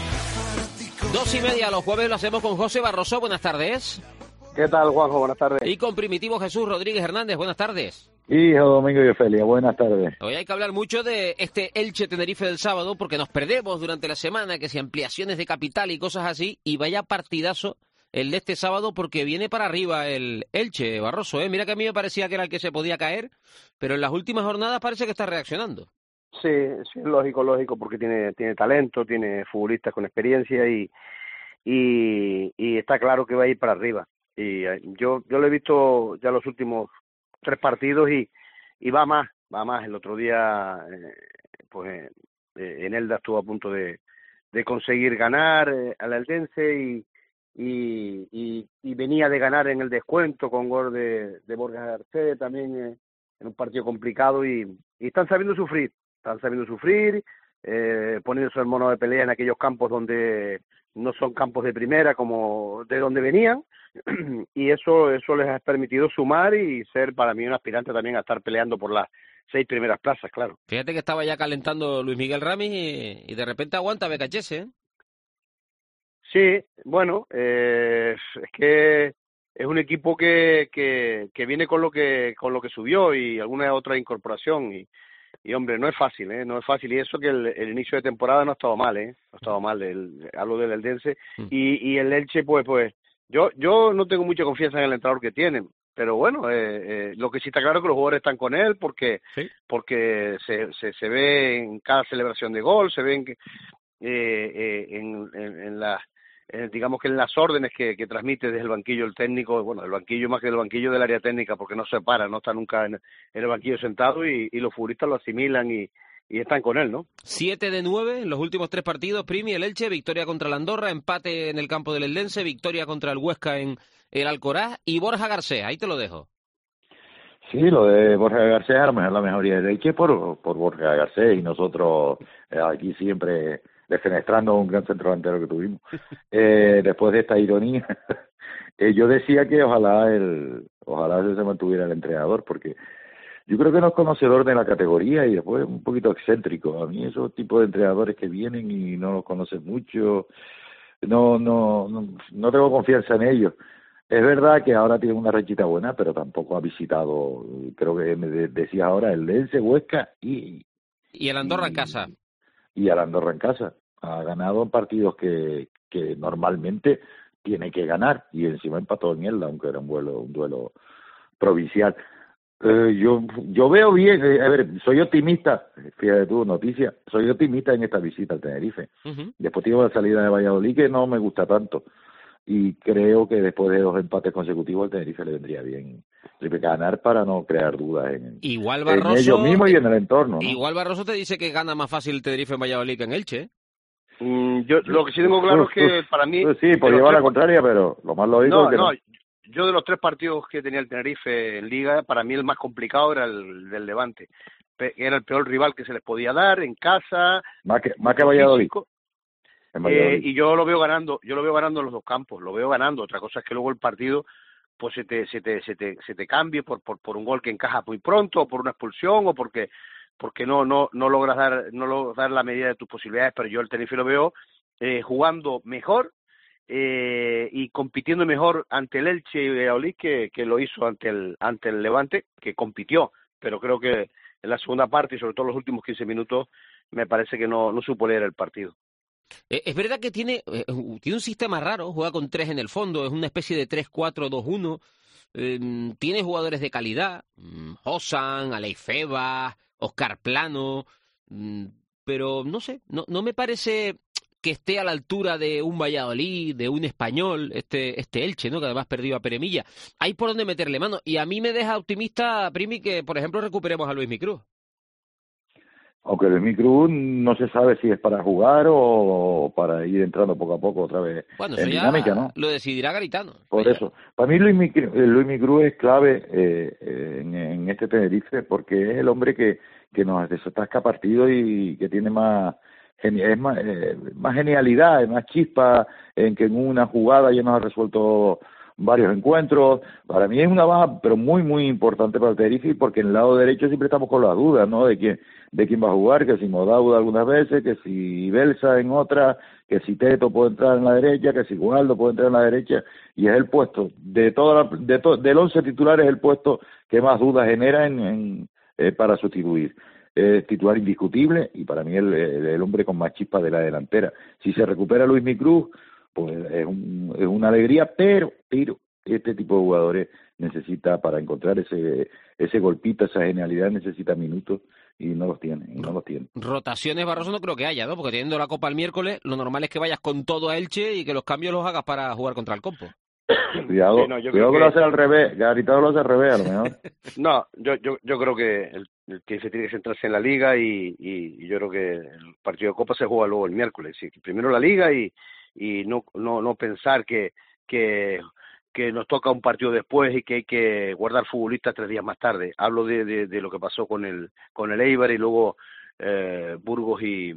Dos y media los jueves lo hacemos con José Barroso. Buenas tardes. ¿Qué tal, Juanjo? Buenas tardes. Y con Primitivo Jesús Rodríguez Hernández. Buenas tardes. Hijo Domingo y Ofelia, buenas tardes. Hoy hay que hablar mucho de este Elche Tenerife del sábado porque nos perdemos durante la semana, que si ampliaciones de capital y cosas así, y vaya partidazo el de este sábado porque viene para arriba el Elche, Barroso, ¿eh? Mira que a mí me parecía que era el que se podía caer, pero en las últimas jornadas parece que está reaccionando. Sí, sí, lógico, lógico, porque tiene tiene talento, tiene futbolistas con experiencia y y, y está claro que va a ir para arriba. Y eh, yo yo lo he visto ya los últimos tres partidos y y va más, va más. El otro día, eh, pues eh, en Elda estuvo a punto de, de conseguir ganar eh, al Eldense y y, y y venía de ganar en el descuento con gol de, de Borja Garcés también eh, en un partido complicado y, y están sabiendo sufrir. Están sabiendo sufrir, eh, poniéndose el mono de pelea en aquellos campos donde no son campos de primera como de donde venían y eso eso les ha permitido sumar y ser para mí un aspirante también a estar peleando por las seis primeras plazas, claro. Fíjate que estaba ya calentando Luis Miguel Ramis y, y de repente aguanta Becachese, ¿eh? Sí, bueno, eh, es que es un equipo que, que que viene con lo que con lo que subió y alguna otra incorporación y Y, hombre, no es fácil, ¿eh? No es fácil. Y eso que el, el inicio de temporada no ha estado mal, ¿eh? No ha estado mal. El, hablo del Eldense. Mm. Y, y el Elche, pues, pues, yo yo no tengo mucha confianza en el entrenador que tienen. Pero bueno, eh, eh, lo que sí está claro es que los jugadores están con él porque ¿sí? porque se, se se ve en cada celebración de gol, se ven que, eh, eh, en, en, en las... Eh, digamos que en las órdenes que, que transmite desde el banquillo el técnico, bueno, el banquillo más que el banquillo del área técnica, porque no se para, no está nunca en, en el banquillo sentado y, y los futbolistas lo asimilan y, y están con él, ¿no? Siete de nueve en los últimos tres partidos, Primi, el Elche, victoria contra el Andorra, empate en el campo del Eldense, victoria contra el Huesca en el Alcoraz y Borja Garcés, ahí te lo dejo. Sí, lo de Borja Garcés a lo mejor la mejoría del Elche por, por Borja Garcés y nosotros eh, aquí siempre defenestrando un gran centro delantero que tuvimos. Eh, después de esta ironía, eh, yo decía que ojalá el ojalá se mantuviera el entrenador, porque yo creo que no es conocedor de la categoría y después un poquito excéntrico. A mí esos tipos de entrenadores que vienen y no los conocen mucho, no no no, no tengo confianza en ellos. Es verdad que ahora tiene una rachita buena, pero tampoco ha visitado, creo que me decía ahora, el Elche, Huesca y... Y el Andorra y, en casa. Y el Andorra en casa. Ha ganado en partidos que, que normalmente tiene que ganar y encima empató en Elda, aunque era un duelo, un duelo provincial. Eh, yo yo veo bien, eh, a ver, soy optimista, fíjate tú, noticia, soy optimista en esta visita al Tenerife. Uh-huh. Después tengo la salida de Valladolid que no me gusta tanto y creo que después de dos empates consecutivos al Tenerife le vendría bien ganar para no crear dudas en, igual Barroso, en ellos mismos y en el entorno, ¿no? Igual Barroso te dice que gana más fácil el Tenerife en Valladolid que en Elche. Mm, yo lo que sí tengo claro es que para mí... Sí, por llevar la contraria, pero lo más lógico no, es que no. no. Yo de los tres partidos que tenía el Tenerife en Liga, para mí el más complicado era el del Levante. Era el peor rival que se les podía dar en casa. Más que, más que Valladolid. En Valladolid. Eh, y yo lo veo ganando, yo lo veo ganando en los dos campos, lo veo ganando. Otra cosa es que luego el partido pues se te se te se te, se te cambie por, por por un gol que encaja muy pronto, o por una expulsión, o porque porque no no no logras dar no logras dar la medida de tus posibilidades. Pero yo el Tenerife lo veo eh, jugando mejor eh, y compitiendo mejor ante el Elche y Valladolid que, que lo hizo ante el ante el Levante, que compitió, pero creo que en la segunda parte y sobre todo los últimos quince minutos me parece que no no supo leer el partido. Es verdad que tiene, tiene un sistema raro, juega con tres en el fondo, es una especie de tres cuatro dos uno, eh, tiene jugadores de calidad, Hosan, Aleifeba, Oscar Plano, pero no sé, no, no me parece que esté a la altura de un Valladolid, de un Español, este este Elche, ¿no? Que además perdió a Peremilla. Hay por dónde meterle mano. Y a mí me deja optimista, Primi, que, por ejemplo, recuperemos a Luismi Cruz. Aunque Luismi Cruz no se sabe si es para jugar o para ir entrando poco a poco otra vez bueno, en eso ya dinámica, ¿no? Lo decidirá Garitano. Por Vaya. eso. Para mí Luismi, Luismi Cruz es clave eh, en, en este Tenerife porque es el hombre que, que nos desatasca partidos y que tiene más es más, eh, más genialidad, más chispa en que en una jugada ya nos ha resuelto varios encuentros. Para mí es una baja, pero muy, muy importante para el Tenerife, porque en el lado derecho siempre estamos con las dudas, ¿no? De quién, de quién va a jugar, que si Modauda algunas veces, que si Belsa en otras, que si Teto puede entrar en la derecha, que si Gualdo puede entrar en la derecha, y es el puesto, de toda la, de to, del once titular es el puesto que más dudas genera en, en eh, para sustituir. Es titular indiscutible y para mí el, el, el hombre con más chispa de la delantera. Si se recupera Luismi Cruz, pues es, un, es una alegría, pero, pero este tipo de jugadores necesita, para encontrar ese ese golpito, esa genialidad, necesita minutos y no los tiene, y no los tiene. Rotaciones, Barroso, no creo que haya, ¿no? Porque teniendo la Copa el miércoles, lo normal es que vayas con todo a Elche y que los cambios los hagas para jugar contra el Compo. Cuidado, sí, no, yo cuidado creo que lo que hace al revés, Garitano lo hace al revés a lo mejor. No, yo yo yo creo que el, el que se tiene que centrarse en la Liga y, y, y yo creo que el partido de Copa se juega luego el miércoles. Sí, primero la Liga y y no no no pensar que que que nos toca un partido después y que hay que guardar futbolistas tres días más tarde. Hablo de, de, de lo que pasó con el con el Eibar y luego eh, Burgos y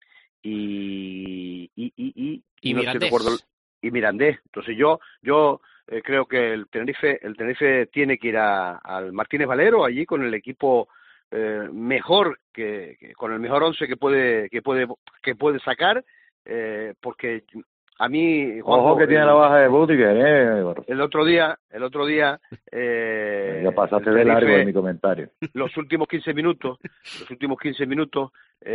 y y y, y, y no Mirandés. recuerdo, y Mirandés. Entonces yo yo eh, creo que el Tenerife el Tenerife tiene que ir a, al Martínez Valero allí con el equipo eh, mejor que, que con el mejor once que puede que puede que puede sacar eh, porque a mí Juanjo, ojo que tiene el, la baja de Butiger, eh el otro día el otro día eh, ya pasaste de largo en mi comentario. Los últimos quince minutos los últimos quince minutos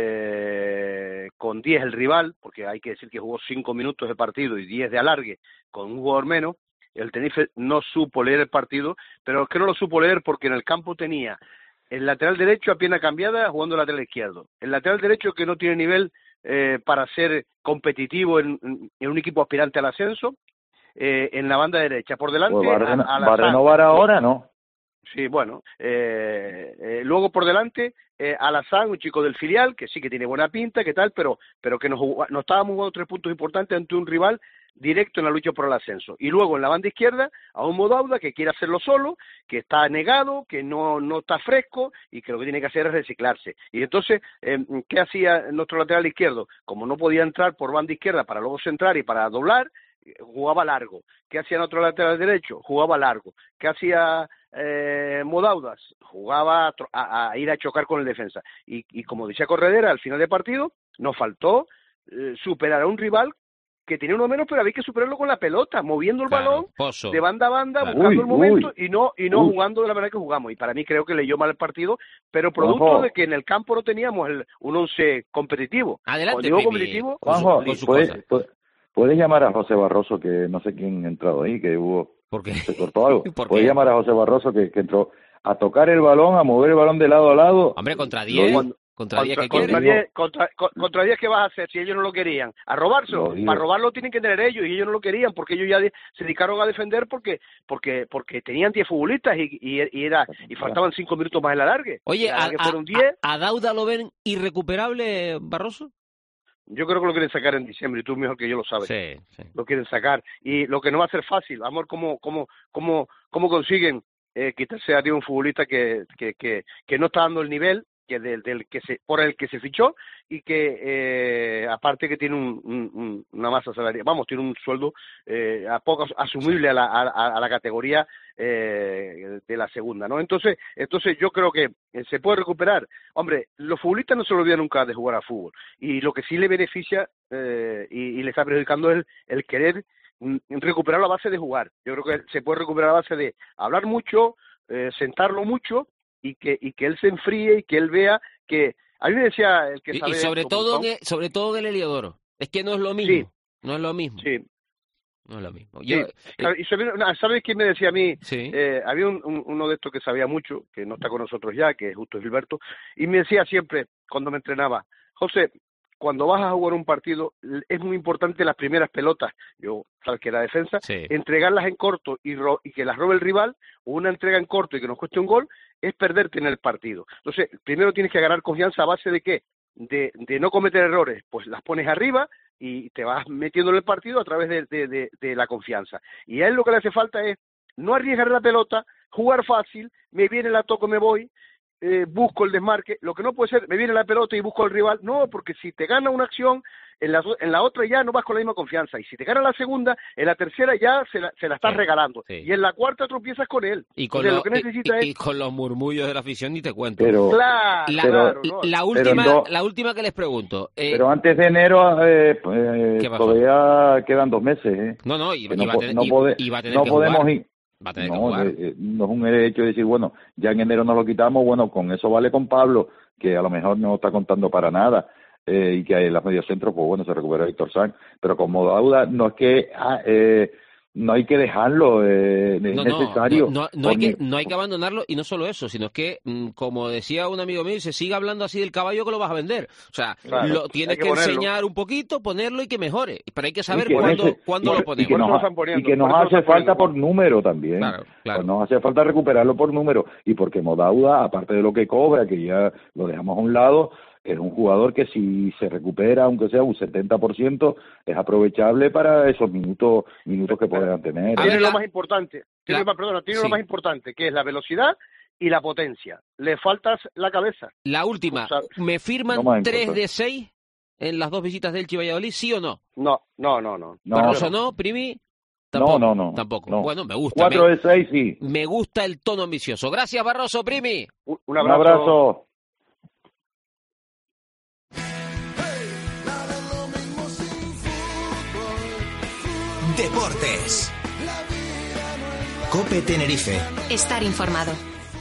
eh, con diez el rival, porque hay que decir que jugó cinco minutos de partido y diez de alargue con un jugador menos. El Tenerife no supo leer el partido, pero es que no lo supo leer porque en el campo tenía el lateral derecho a pierna cambiada jugando el lateral izquierdo, el lateral derecho que no tiene nivel eh, para ser competitivo en, en un equipo aspirante al ascenso, eh, en la banda derecha, por delante pues va, a, reno, a, a va a renovar ahora, ¿no? Sí, bueno, eh, eh, luego por delante eh, Alazán, un chico del filial, que sí que tiene buena pinta, que tal, pero pero que nos, nos estábamos jugando tres puntos importantes ante un rival directo en la lucha por el ascenso. Y luego en la banda izquierda a un Modauda que quiere hacerlo solo, que está negado, que no no está fresco y que lo que tiene que hacer es reciclarse. Y entonces, eh, ¿qué hacía nuestro lateral izquierdo? Como no podía entrar por banda izquierda para luego centrar y para doblar, jugaba largo. ¿Qué hacía nuestro lateral derecho? Jugaba largo. ¿Qué hacía eh, Modaudas? Jugaba a, a, a ir a chocar con el defensa. Y, y como decía Corredera, al final del partido nos faltó eh, superar a un rival que tenía uno menos, pero había que superarlo con la pelota, moviendo el claro, balón pozo. de banda a banda, claro. buscando uy, el momento uy, y no y no uy. jugando de la manera que jugamos. Y para mí creo que leyó mal el partido, pero producto Juanjo. de que en el campo no teníamos el, un once competitivo. Adelante, Cuando digo Pimi. competitivo, Juanjo, con su ¿puedes, puedes, puedes llamar a José Barroso, que no sé quién ha entrado ahí, que hubo... ¿Por qué? ¿Se cortó algo? ¿Por Puedes qué? llamar a José Barroso, que, que entró a tocar el balón, a mover el balón de lado a lado. Hombre, contra diez. Lo, Contra diez, ¿qué contra quiere? diez, contra, contra diez, ¿qué vas a hacer si ellos no lo querían? ¿A robárselo? Para robarlo tienen que tener ellos y ellos no lo querían porque ellos ya de, se dedicaron a defender porque porque porque tenían diez futbolistas y, y, y era y faltaban cinco minutos más en la largue. Oye, la largue a, fueron diez. A, ¿a Dauda lo ven irrecuperable, Barroso? Yo creo que lo quieren sacar en diciembre y tú mejor que yo lo sabes. Sí, sí. Lo quieren sacar y lo que no va a ser fácil, amor, cómo cómo cómo cómo consiguen eh, quitarse a un futbolista que que que que no está dando el nivel que del, del que se por el que se fichó y que eh, aparte que tiene un, un, una masa salarial, vamos, tiene un sueldo eh, a poco asumible a la, a, a la categoría eh, de la segunda, ¿no? Entonces, entonces yo creo que se puede recuperar. Hombre, los futbolistas no se olvidan nunca de jugar a fútbol y lo que sí le beneficia eh, y, y le está perjudicando es el, el querer recuperar la base de jugar. Yo creo que se puede recuperar la base de hablar mucho, eh, sentarlo mucho y que y que él se enfríe y que él vea que a mí me decía el que y, sabe y sobre esto, todo ¿no? en el, sobre todo en el Heliodoro es que no es lo mismo sí. no es lo mismo sí no es lo mismo Yo, sí. eh, y sabes, ¿sabes quién me decía a mí? Sí. Eh, había un, un, uno de estos que sabía mucho que no está con nosotros ya, que es Justo Gilberto, y me decía siempre cuando me entrenaba: José, cuando vas a jugar un partido, es muy importante las primeras pelotas, yo, sabes que la defensa, sí. entregarlas en corto y, ro y que las robe el rival, o una entrega en corto y que nos cueste un gol, es perderte en el partido. Entonces, primero tienes que ganar confianza a base de ¿qué? De, de no cometer errores, pues las pones arriba y te vas metiendo en el partido a través de, de, de, de la confianza. Y a él lo que le hace falta es no arriesgar la pelota, jugar fácil, me viene la toco, me voy, eh, busco el desmarque. Lo que no puede ser, me viene la pelota y busco al rival. No, porque si te gana una acción, en la, en la otra ya no vas con la misma confianza. Y si te gana la segunda, en la tercera ya se la, se la estás sí, regalando. Sí. Y en la cuarta tropiezas con él. Y con, Entonces, lo, lo que necesita y, es... y con los murmullos de la afición ni te cuento. Pero, claro, la, claro, la, no. la, última, no, la última que les pregunto. Eh, pero antes de enero eh, eh, todavía quedan dos meses. Eh. No, no, y, y, no, va, a tener, no, y, pode, y va a tener no que podemos jugar. ir. Va a tener no, que jugar. Eh, no es un hecho de decir, bueno, ya en enero nos lo quitamos, bueno, con eso vale con Pablo, que a lo mejor no está contando para nada, eh, y que en los mediocentros, pues bueno, se recupera Víctor Sanz, pero como Dauda no es que ah, eh, no hay que dejarlo, eh, es no, necesario. No, no, no, hay que, no hay que abandonarlo, y no solo eso, sino que, como decía un amigo mío, se sigue hablando así del caballo que lo vas a vender. O sea, claro, lo tienes que, que enseñar un poquito, ponerlo y que mejore. Pero hay que saber que cuándo, ese, cuándo y, lo ponemos. Y que nos, y que nos hace falta por número también. Claro, claro. Pues nos hace falta recuperarlo por número. Y porque Modauda, aparte de lo que cobra, que ya lo dejamos a un lado, es un jugador que si se recupera, aunque sea un setenta por ciento, es aprovechable para esos minutos minutos que puedan tener. Tiene lo más importante, tiene, la, perdona, tiene sí. lo más importante, que es la velocidad y la potencia. Le falta la cabeza. La última, o sea, ¿me firman no tres de seis en las dos visitas del Elche y Valladolid, sí o no? No, no, no, no. ¿Barroso no, Primi? Tampoco, no, no, no. Tampoco. No. Bueno, me gusta. Cuatro me, de seis, sí. Me gusta el tono ambicioso. Gracias, Barroso, Primi. Un, un abrazo. Un abrazo. Deportes. COPE Tenerife. Estar informado.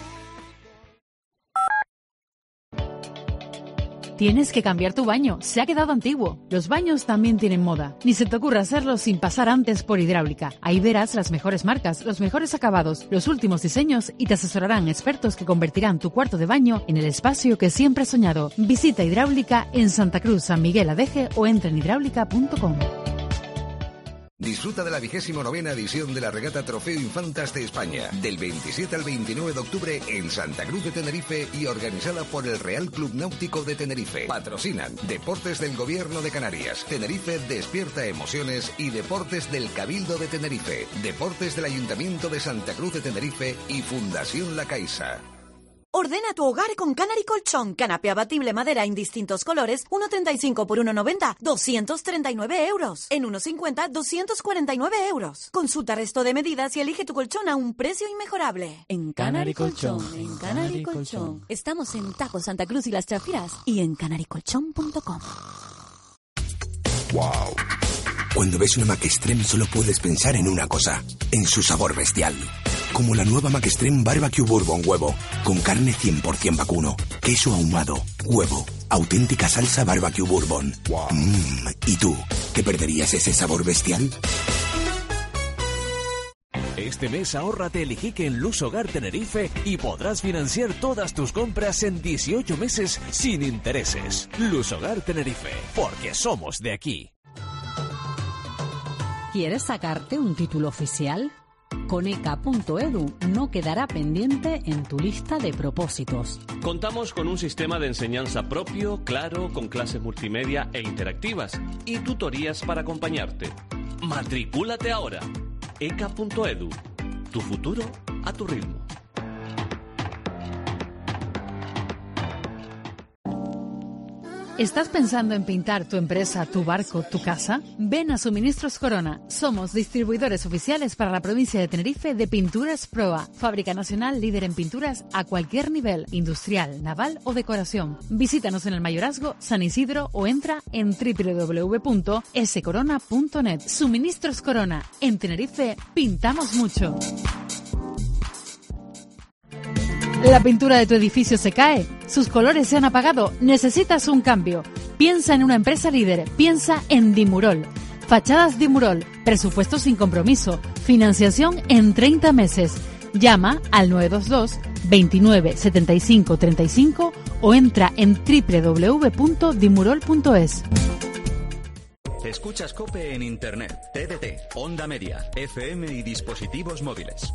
Tienes que cambiar tu baño, se ha quedado antiguo. Los baños también tienen moda. Ni se te ocurra hacerlo sin pasar antes por Hidráulica. Ahí verás las mejores marcas, los mejores acabados, los últimos diseños y te asesorarán expertos que convertirán tu cuarto de baño en el espacio que siempre has soñado. Visita Hidráulica en Santa Cruz, San Miguel Adeje o entra en hidráulica punto com. Disfruta de la vigésimo novena edición de la regata Trofeo Infantas de España, del veintisiete al veintinueve de octubre en Santa Cruz de Tenerife y organizada por el Real Club Náutico de Tenerife. Patrocinan Deportes del Gobierno de Canarias, Tenerife Despierta Emociones y Deportes del Cabildo de Tenerife, Deportes del Ayuntamiento de Santa Cruz de Tenerife y Fundación La Caixa. Ordena tu hogar con Canary Colchón. Canapé abatible madera en distintos colores, uno treinta y cinco por uno noventa, doscientos treinta y nueve euros. En uno cincuenta, doscientos cuarenta y nueve euros. Consulta resto de medidas y elige tu colchón a un precio inmejorable. En Canary Colchón, en Canary Colchón. Estamos en Tajo, Santa Cruz y Las Chafiras y en canary colchón punto com. Wow. Cuando ves una McExtreme solo puedes pensar en una cosa, en su sabor bestial. Como la nueva McExtreme Barbecue Bourbon Huevo, con carne cien por ciento vacuno, queso ahumado, huevo, auténtica salsa Barbecue Bourbon. Wow. Mm, ¿y tú, qué perderías ese sabor bestial? Este mes ahórrate el Ijique en Luz Hogar Tenerife y podrás financiar todas tus compras en dieciocho meses sin intereses. Luz Hogar Tenerife, porque somos de aquí. ¿Quieres sacarte un título oficial? Coneca punto edu no quedará pendiente en tu lista de propósitos. Contamos con un sistema de enseñanza propio, claro, con clases multimedia e interactivas y tutorías para acompañarte. Matricúlate ahora. eca punto edu. Tu futuro a tu ritmo. ¿Estás pensando en pintar tu empresa, tu barco, tu casa? Ven a Suministros Corona. Somos distribuidores oficiales para la provincia de Tenerife de Pinturas Proa. Fábrica nacional líder en pinturas a cualquier nivel, industrial, naval o decoración. Visítanos en el Mayorazgo, San Isidro o entra en doble u doble u doble u punto ese corona punto net. Suministros Corona. En Tenerife pintamos mucho. ¿La pintura de tu edificio se cae? ¿Sus colores se han apagado? ¿Necesitas un cambio? Piensa en una empresa líder. Piensa en Dimurol. Fachadas Dimurol. Presupuesto sin compromiso. Financiación en treinta meses. Llama al nueve dos dos, veintinueve setenta y cinco treinta y cinco o entra en doble u doble u doble u punto dimurol punto es. Escuchas COPE en Internet, T D T, Onda Media, F M y dispositivos móviles.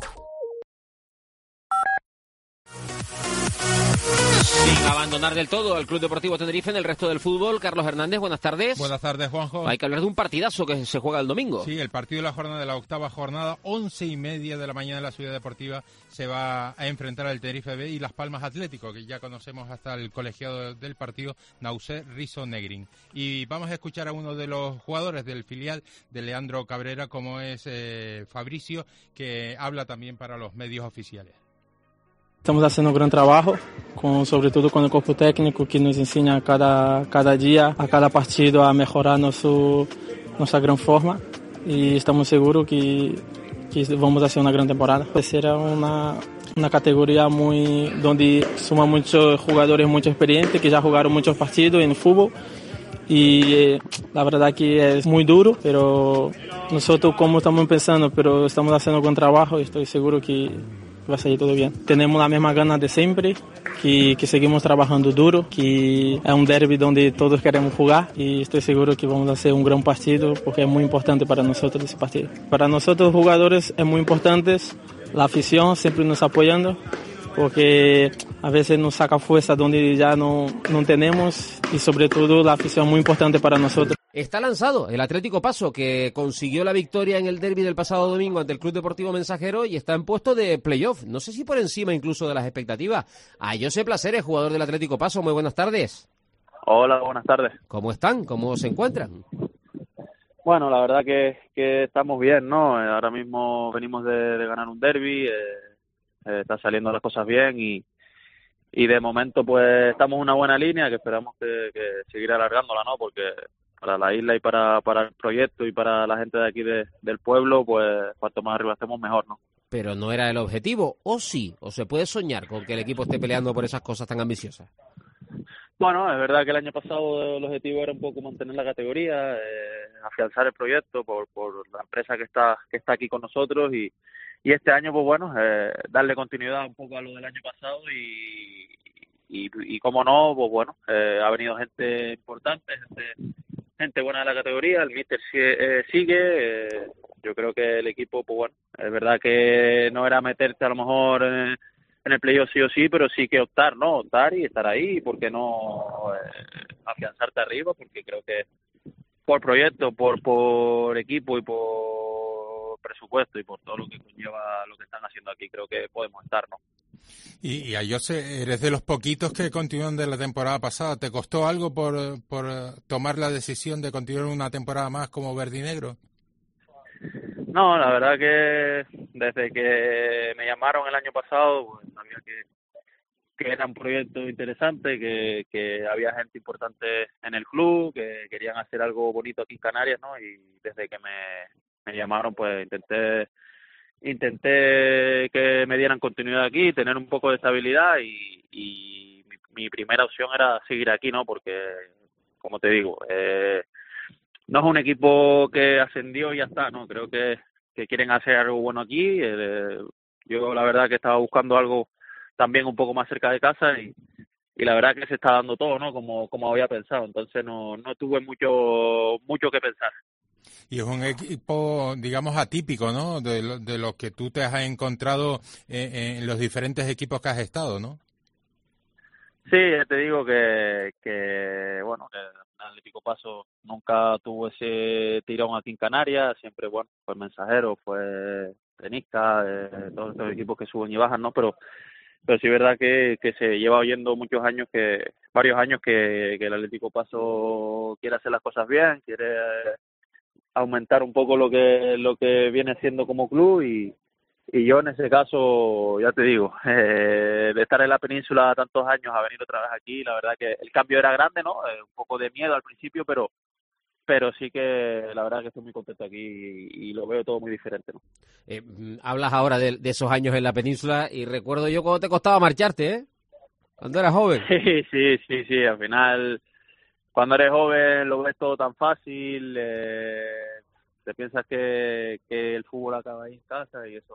Sin abandonar del todo al Club Deportivo Tenerife en el resto del fútbol, Carlos Hernández, buenas tardes. Buenas tardes, Juanjo. Hay que hablar de un partidazo que se juega el domingo. Sí, el partido de la jornada de la octava jornada, once y media de la mañana en la Ciudad Deportiva, se va a enfrentar al Tenerife B y Las Palmas Atlético, que ya conocemos hasta el colegiado del partido, Nausé Rizo Negrin. Y vamos a escuchar a uno de los jugadores del filial de Leandro Cabrera, como es eh, Fabricio, que habla también para los medios oficiales. Estamos haciendo un gran trabajo, con, sobre todo con el cuerpo técnico que nos enseña cada, cada día, a cada partido, a mejorar nosso, nuestra gran forma y estamos seguros que, que vamos a hacer una gran temporada. Será una, una categoría muy, donde suman muchos jugadores muy experientes que ya jugaron muchos partidos en fútbol y eh, la verdad que es muy duro, pero nosotros como estamos pensando, pero estamos haciendo un buen trabajo y estoy seguro que va a salir todo bien. Tenemos la misma ganas de siempre, que, que seguimos trabajando duro, que es un derbi donde todos queremos jugar y estoy seguro que vamos a hacer un gran partido porque es muy importante para nosotros ese partido. Para nosotros jugadores es muy importante, la afición siempre nos apoyando porque a veces nos saca fuerza donde ya no, no tenemos y sobre todo la afición es muy importante para nosotros. Está lanzado el Atlético Paso, que consiguió la victoria en el derbi del pasado domingo ante el Club Deportivo Mensajero y está en puesto de playoff. No sé si por encima incluso de las expectativas. A José Placeres, jugador del Atlético Paso, muy buenas tardes. Hola, buenas tardes. ¿Cómo están? ¿Cómo se encuentran? Bueno, la verdad que, que estamos bien, ¿no? Ahora mismo venimos de, de ganar un derbi, eh, eh, está saliendo las cosas bien y, y de momento pues estamos en una buena línea que esperamos que, que seguir alargándola, ¿no? Porque para la isla y para, para el proyecto y para la gente de aquí de, del pueblo, pues cuanto más arriba estemos mejor, ¿no? Pero no era el objetivo, ¿o sí? ¿O se puede soñar con que el equipo esté peleando por esas cosas tan ambiciosas? Bueno, es verdad que el año pasado el objetivo era un poco mantener la categoría, eh, afianzar el proyecto por, por la empresa que está que está aquí con nosotros y, y este año, pues bueno, eh, darle continuidad un poco a lo del año pasado y, y, y como no, pues bueno, eh, ha venido gente importante, gente gente buena de la categoría, el míster sigue, eh, sigue eh, yo creo que el equipo, pues bueno, es verdad que no era meterte a lo mejor en, en el playoff sí o sí, pero sí que optar, ¿no? Optar y estar ahí, ¿por qué no eh, afianzarte arriba? Porque creo que por proyecto, por por equipo y por presupuesto y por todo lo que conlleva lo que están haciendo aquí, creo que podemos estar, ¿no? Y, y a José, eres de los poquitos que continúan de la temporada pasada. ¿Te costó algo por, por tomar la decisión de continuar una temporada más como verdinegro? No, la verdad que desde que me llamaron el año pasado, pues sabía que, que era un proyecto interesante, que, que había gente importante en el club, que querían hacer algo bonito aquí en Canarias, ¿no? Y desde que me, me llamaron, pues intenté intenté que me dieran continuidad aquí, tener un poco de estabilidad y, y mi, mi primera opción era seguir aquí, ¿no? Porque, como te digo, eh, no es un equipo que ascendió y ya está, ¿no? Creo que, que quieren hacer algo bueno aquí. Eh, yo la verdad que estaba buscando algo también un poco más cerca de casa y, y la verdad que se está dando todo, ¿no? Como, como había pensado. Entonces no, no tuve mucho, mucho que pensar. Y es un equipo, digamos, atípico, ¿no? De lo, de lo que tú te has encontrado en, en los diferentes equipos que has estado, ¿no? Sí, te digo que, que bueno, que el Atlético Paso nunca tuvo ese tirón aquí en Canarias, siempre, bueno, fue Mensajero, fue Tenisca, eh, todos estos equipos que suben y bajan, ¿no? Pero pero sí es verdad que, que se lleva oyendo muchos años, que varios años que, que el Atlético Paso quiere hacer las cosas bien, quiere aumentar un poco lo que lo que viene siendo como club y, y yo en ese caso, ya te digo, eh, de estar en la península tantos años a venir otra vez aquí, la verdad que el cambio era grande, ¿no? Eh, un poco de miedo al principio, pero pero sí que la verdad que estoy muy contento aquí y, y lo veo todo muy diferente, ¿no? Eh, hablas ahora de, de esos años en la península y recuerdo yo cuando te costaba marcharte, ¿eh? Cuando eras joven. Sí, sí, sí, sí, al final cuando eres joven lo ves todo tan fácil, eh, te piensas que, que el fútbol acaba ahí en casa y eso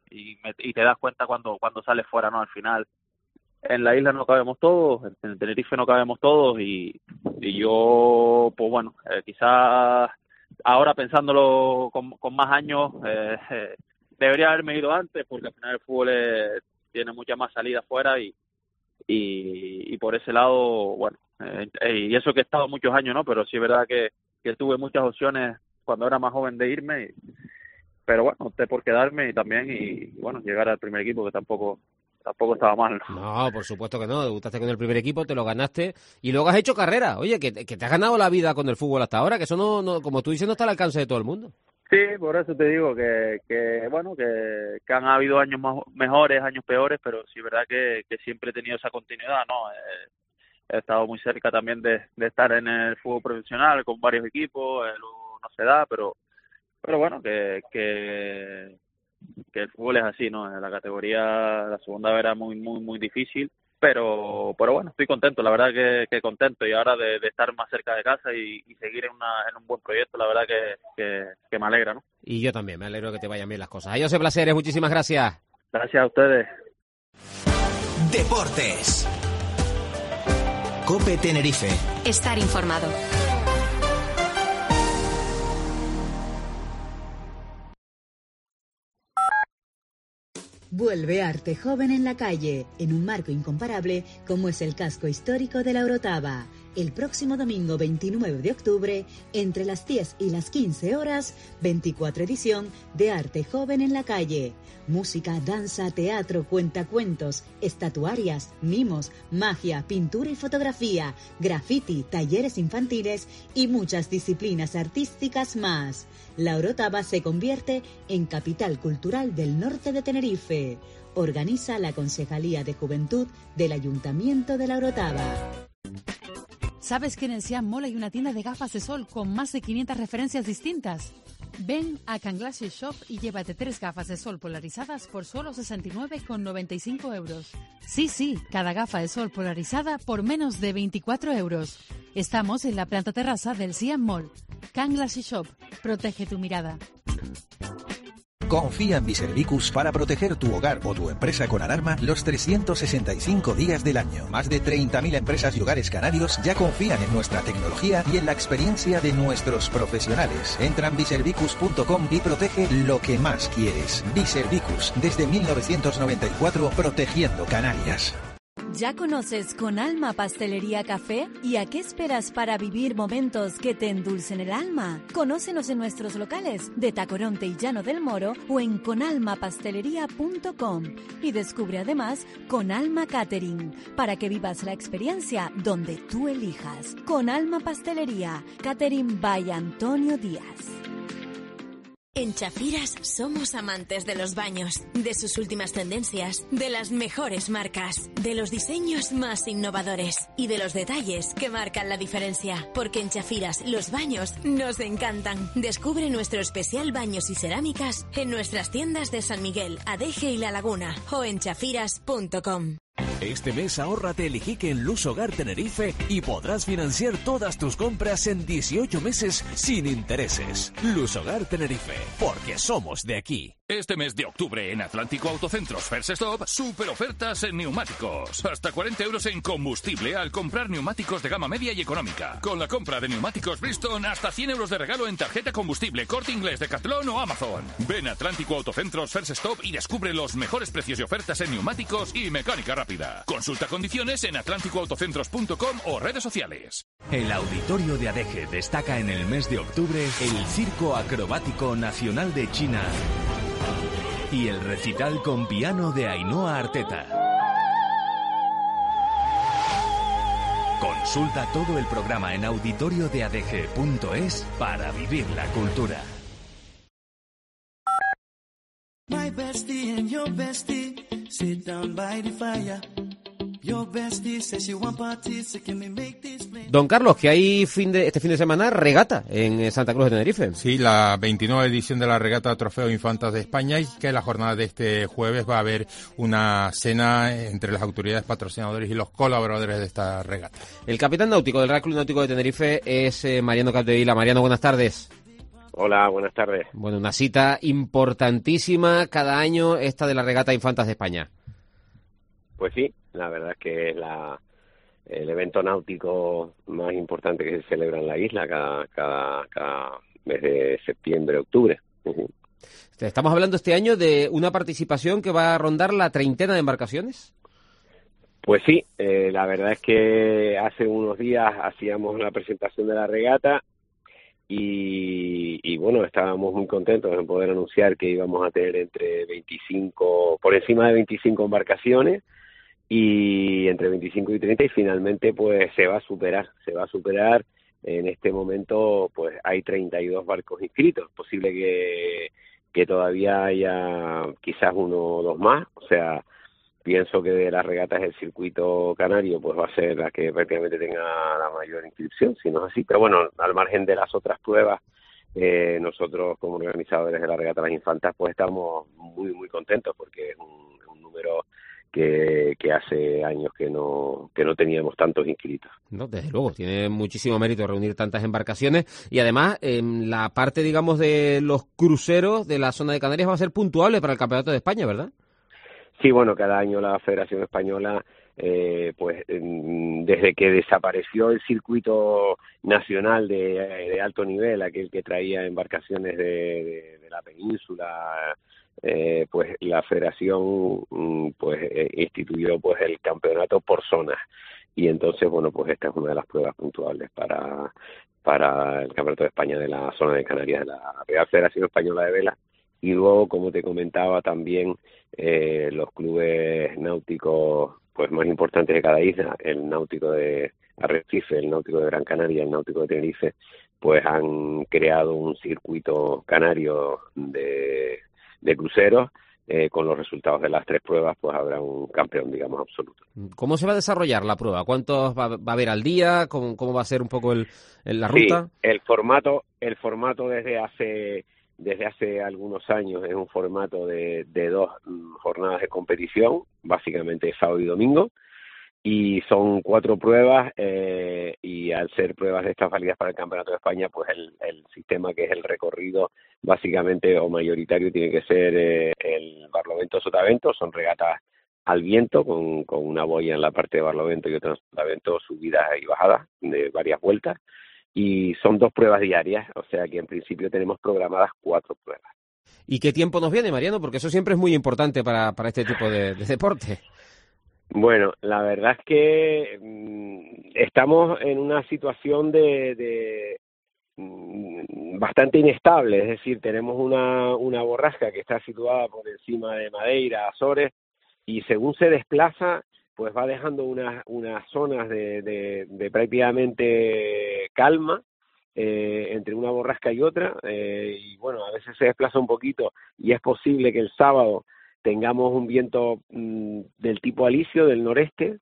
y, me, y te das cuenta cuando cuando sales fuera, ¿no? Al final, en la isla no cabemos todos, en Tenerife no cabemos todos, y, y yo, pues bueno, eh, quizás ahora pensándolo con, con más años, eh, eh, debería haberme ido antes, porque al final el fútbol es, tiene mucha más salida afuera, y, y, y por ese lado, bueno, eh, y eso que he estado muchos años, ¿no? Pero sí es verdad que, que tuve muchas opciones cuando era más joven de irme, y, pero bueno, opté por quedarme y también, y bueno, llegar al primer equipo, que tampoco tampoco estaba mal, ¿no? No, por supuesto que no, debutaste con el primer equipo, te lo ganaste y luego has hecho carrera. Oye, que, que te has ganado la vida con el fútbol hasta ahora, que eso no, no, como tú dices, no está al alcance de todo el mundo. Sí, por eso te digo que, que bueno, que, que han habido años más, mejores, años peores, pero sí es verdad que, que siempre he tenido esa continuidad, ¿no? Eh, he estado muy cerca también de, de estar en el fútbol profesional con varios equipos, eh, luego no se da, pero pero bueno, que, que que el fútbol es así, ¿no? La categoría, la segunda era muy, muy, muy difícil, pero pero bueno, estoy contento, la verdad que, que contento, y ahora de, de estar más cerca de casa y, y seguir en, una, en un buen proyecto, la verdad que, que, que me alegra, ¿no? Y yo también, me alegro que te vayan bien las cosas. Ay, José Placeres, muchísimas gracias. Gracias a ustedes. Deportes. COPE Tenerife. Estar informado. Vuelve Arte Joven en la calle, en un marco incomparable como es el casco histórico de la Orotava. El próximo domingo veintinueve de octubre, entre las diez y las quince horas, veinticuatro edición de Arte Joven en la calle. Música, danza, teatro, cuentacuentos, estatuarias, mimos, magia, pintura y fotografía, graffiti, talleres infantiles y muchas disciplinas artísticas más. La Orotava se convierte en capital cultural del norte de Tenerife. Organiza la Concejalía de Juventud del Ayuntamiento de La Orotava. ¿Sabes que en el Siam Mall hay una tienda de gafas de sol con más de quinientas referencias distintas? Ven a Canglasses Shop y llévate tres gafas de sol polarizadas por solo sesenta y nueve con noventa y cinco euros. Sí, sí, cada gafa de sol polarizada por menos de veinticuatro euros. Estamos en la planta terraza del Siam Mall. Canglasses Shop, protege tu mirada. Confía en Biservicus para proteger tu hogar o tu empresa con alarma los trescientos sesenta y cinco días del año. Más de treinta mil empresas y hogares canarios ya confían en nuestra tecnología y en la experiencia de nuestros profesionales. Entra en biservicus punto com y protege lo que más quieres. Biservicus, desde mil novecientos noventa y cuatro, protegiendo Canarias. ¿Ya conoces Con Alma Pastelería Café? ¿Y a qué esperas para vivir momentos que te endulcen el alma? Conócenos en nuestros locales de Tacoronte y Llano del Moro o en conalma pastelería punto com y descubre además Con Alma Catering para que vivas la experiencia donde tú elijas. Con Alma Pastelería, Catering by Antonio Díaz. En Chafiras somos amantes de los baños, de sus últimas tendencias, de las mejores marcas, de los diseños más innovadores y de los detalles que marcan la diferencia. Porque en Chafiras los baños nos encantan. Descubre nuestro especial baños y cerámicas en nuestras tiendas de San Miguel, Adeje y La Laguna o en chafiras punto com. Este mes ahórrate el Ijique en Luz Hogar Tenerife y podrás financiar todas tus compras en dieciocho meses sin intereses. Luz Hogar Tenerife, porque somos de aquí. Este mes de octubre en Atlántico Autocentros First Stop, super ofertas en neumáticos. Hasta cuarenta euros en combustible al comprar neumáticos de gama media y económica. Con la compra de neumáticos Bridgestone, hasta cien euros de regalo en tarjeta combustible, Corte Inglés, Decathlon o Amazon. Ven a Atlántico Autocentros First Stop y descubre los mejores precios y ofertas en neumáticos y mecánica rápida. Consulta condiciones en atlántico autocentros punto com o redes sociales. El Auditorio de Adeje destaca en el mes de octubre el Circo Acrobático Nacional de China y el recital con piano de Ainhoa Arteta. Consulta todo el programa en auditorio de adeje punto es para vivir la cultura. My bestie and your bestie sit down by the fire. Your bestie says she want parties, so can we make this play? Don Carlos, que hay fin de este fin de semana regata en Santa Cruz de Tenerife. Sí, la veintinueva edición de la regata Trofeo Infantas de España, y que en la jornada de este jueves va a haber una cena entre las autoridades patrocinadores y los colaboradores de esta regata. El capitán náutico del Real Club Náutico de Tenerife es eh, Mariano Capdevila. Mariano, buenas tardes. Hola, buenas tardes. Bueno, una cita importantísima cada año, esta de la Regata Infantas de España. Pues sí, la verdad es que es la, el evento náutico más importante que se celebra en la isla cada, cada, cada mes de septiembre, octubre. Uh-huh. Estamos hablando este año de una participación que va a rondar la treintena de embarcaciones. Pues sí, eh, la verdad es que hace unos días hacíamos la presentación de la regata y, y bueno, estábamos muy contentos en poder anunciar que íbamos a tener entre veinticinco, por encima de veinticinco embarcaciones y entre veinticinco y treinta, y finalmente pues se va a superar, se va a superar. En este momento pues hay treinta y dos barcos inscritos, posible que, que todavía haya quizás uno o dos más, o sea, pienso que de las regatas del circuito canario pues va a ser la que prácticamente tenga la mayor inscripción, si no es así. Pero bueno, al margen de las otras pruebas, eh, nosotros como organizadores de la regata Las Infantas pues estamos muy muy contentos porque es un, un número que, que hace años que no que no teníamos tantos inscritos. No, desde luego, tiene muchísimo mérito reunir tantas embarcaciones y además eh, la parte, digamos, de los cruceros de la zona de Canarias va a ser puntuable para el Campeonato de España, ¿verdad? Sí, bueno, cada año la Federación Española, eh, pues desde que desapareció el circuito nacional de, de alto nivel, aquel que traía embarcaciones de, de, de la península, eh, pues la Federación pues eh, instituyó pues el campeonato por zonas. Y entonces, bueno, pues esta es una de las pruebas puntuables para, para el Campeonato de España de la zona de Canarias, de la Real Federación Española de Vela. Y luego, como te comentaba, también eh, los clubes náuticos pues más importantes de cada isla, el náutico de Arrecife, el náutico de Gran Canaria, el náutico de Tenerife, pues han creado un circuito canario de, de cruceros. Eh, con los resultados de las tres pruebas, pues habrá un campeón, digamos, absoluto. ¿Cómo se va a desarrollar la prueba? ¿Cuántos va, va a haber al día? ¿Cómo, cómo va a ser un poco el, el la ruta? Sí, el formato, el formato desde hace desde hace algunos años es un formato de, de dos jornadas de competición, básicamente sábado y domingo, y son cuatro pruebas, eh, y al ser pruebas de estas válidas para el Campeonato de España, pues el, el sistema que es el recorrido básicamente o mayoritario tiene que ser eh, el Barlovento-Sotavento, son regatas al viento con, con una boya en la parte de Barlovento y otra en Sotavento, subidas y bajadas de varias vueltas, y son dos pruebas diarias, o sea que en principio tenemos programadas cuatro pruebas. ¿Y qué tiempo nos viene, Mariano? Porque eso siempre es muy importante para, para este tipo de, de deporte. Bueno, la verdad es que mmm, estamos en una situación de, de mmm, bastante inestable, es decir, tenemos una, una borrasca que está situada por encima de Madeira, Azores, y según se desplaza, pues va dejando unas, unas zonas de, de, de prácticamente calma eh, entre una borrasca y otra, eh, y bueno, a veces se desplaza un poquito y es posible que el sábado tengamos un viento mmm, del tipo alisio, del noreste,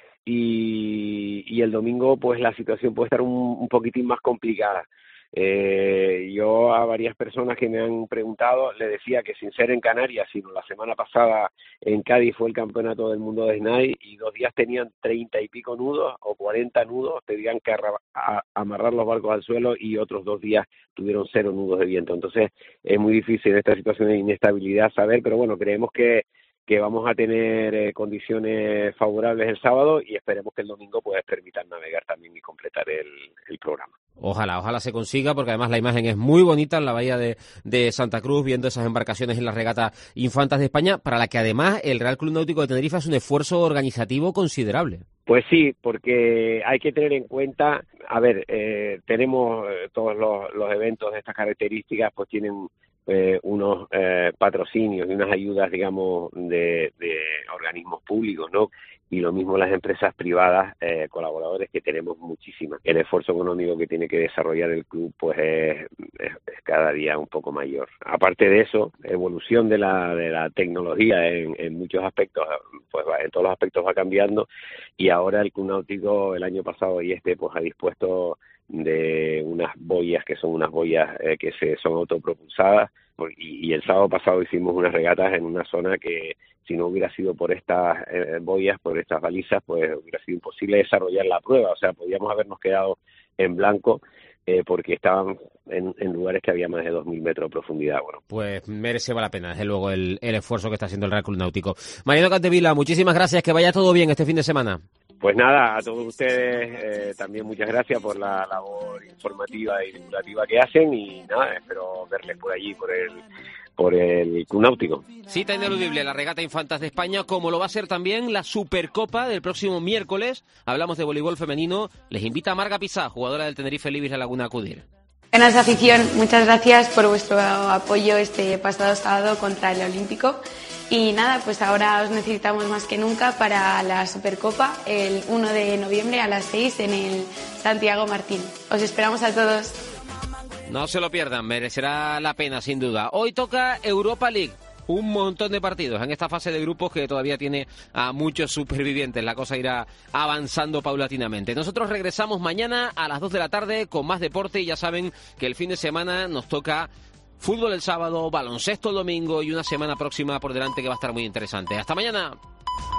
y, y el domingo pues la situación puede estar un, un poquitín más complicada. Eh, yo a varias personas que me han preguntado le decía que sin ser en Canarias, sino la semana pasada en Cádiz fue el campeonato del mundo de S N A I y dos días tenían treinta y pico nudos o cuarenta nudos, tenían que arra- a- amarrar los barcos al suelo y otros dos días tuvieron cero nudos de viento. Entonces es muy difícil en esta situación de inestabilidad saber, pero bueno, creemos que que vamos a tener eh, condiciones favorables el sábado y esperemos que el domingo pues permitan navegar también y completar el, el programa. Ojalá, ojalá se consiga, porque además la imagen es muy bonita en la bahía de, de Santa Cruz, viendo esas embarcaciones en la regata Infantas de España, para la que además el Real Club Náutico de Tenerife hace un esfuerzo organizativo considerable. Pues sí, porque hay que tener en cuenta, a ver, eh, tenemos eh, todos los, los eventos de estas características, pues tienen eh, unos eh, patrocinios y unas ayudas, digamos, de, de organismos públicos, ¿no? Y lo mismo las empresas privadas, eh, colaboradores, que tenemos muchísimas. El esfuerzo económico que tiene que desarrollar el club pues es, es, es cada día un poco mayor. Aparte de eso, evolución de la de la tecnología en, en muchos aspectos, pues va, en todos los aspectos va cambiando, y ahora el Club Náutico el año pasado y este pues ha dispuesto de unas boyas que son unas boyas eh, que se son autopropulsadas, y, y el sábado pasado hicimos unas regatas en una zona que si no hubiera sido por estas eh, boyas, por estas balizas, pues hubiera sido imposible desarrollar la prueba, o sea, podíamos habernos quedado en blanco, eh, porque estaban en, en lugares que había más de dos mil metros de profundidad. Bueno, pues merece la pena, desde luego, el, el esfuerzo que está haciendo el Real Club Náutico. Mariano Capdevila, muchísimas gracias, que vaya todo bien este fin de semana. Pues nada, a todos ustedes eh, también muchas gracias por la labor informativa y divulgativa que hacen, y nada, espero verles por allí, por el por el Club Náutico. Cita ineludible la regata Infantas de España, como lo va a ser también la Supercopa del próximo miércoles. Hablamos de voleibol femenino. Les invita a Marga Pizá, jugadora del Tenerife Libis La Laguna, a acudir. Buenas, afición, muchas gracias por vuestro apoyo este pasado sábado contra el Olímpico. Y nada, pues ahora os necesitamos más que nunca para la Supercopa el uno de noviembre a las seis en el Santiago Martín. Os esperamos a todos. No se lo pierdan, merecerá la pena sin duda. Hoy toca Europa League. Un montón de partidos en esta fase de grupos que todavía tiene a muchos supervivientes. La cosa irá avanzando paulatinamente. Nosotros regresamos mañana a las dos de la tarde con más deporte, y ya saben que el fin de semana nos toca fútbol el sábado, baloncesto el domingo y una semana próxima por delante que va a estar muy interesante. ¡Hasta mañana!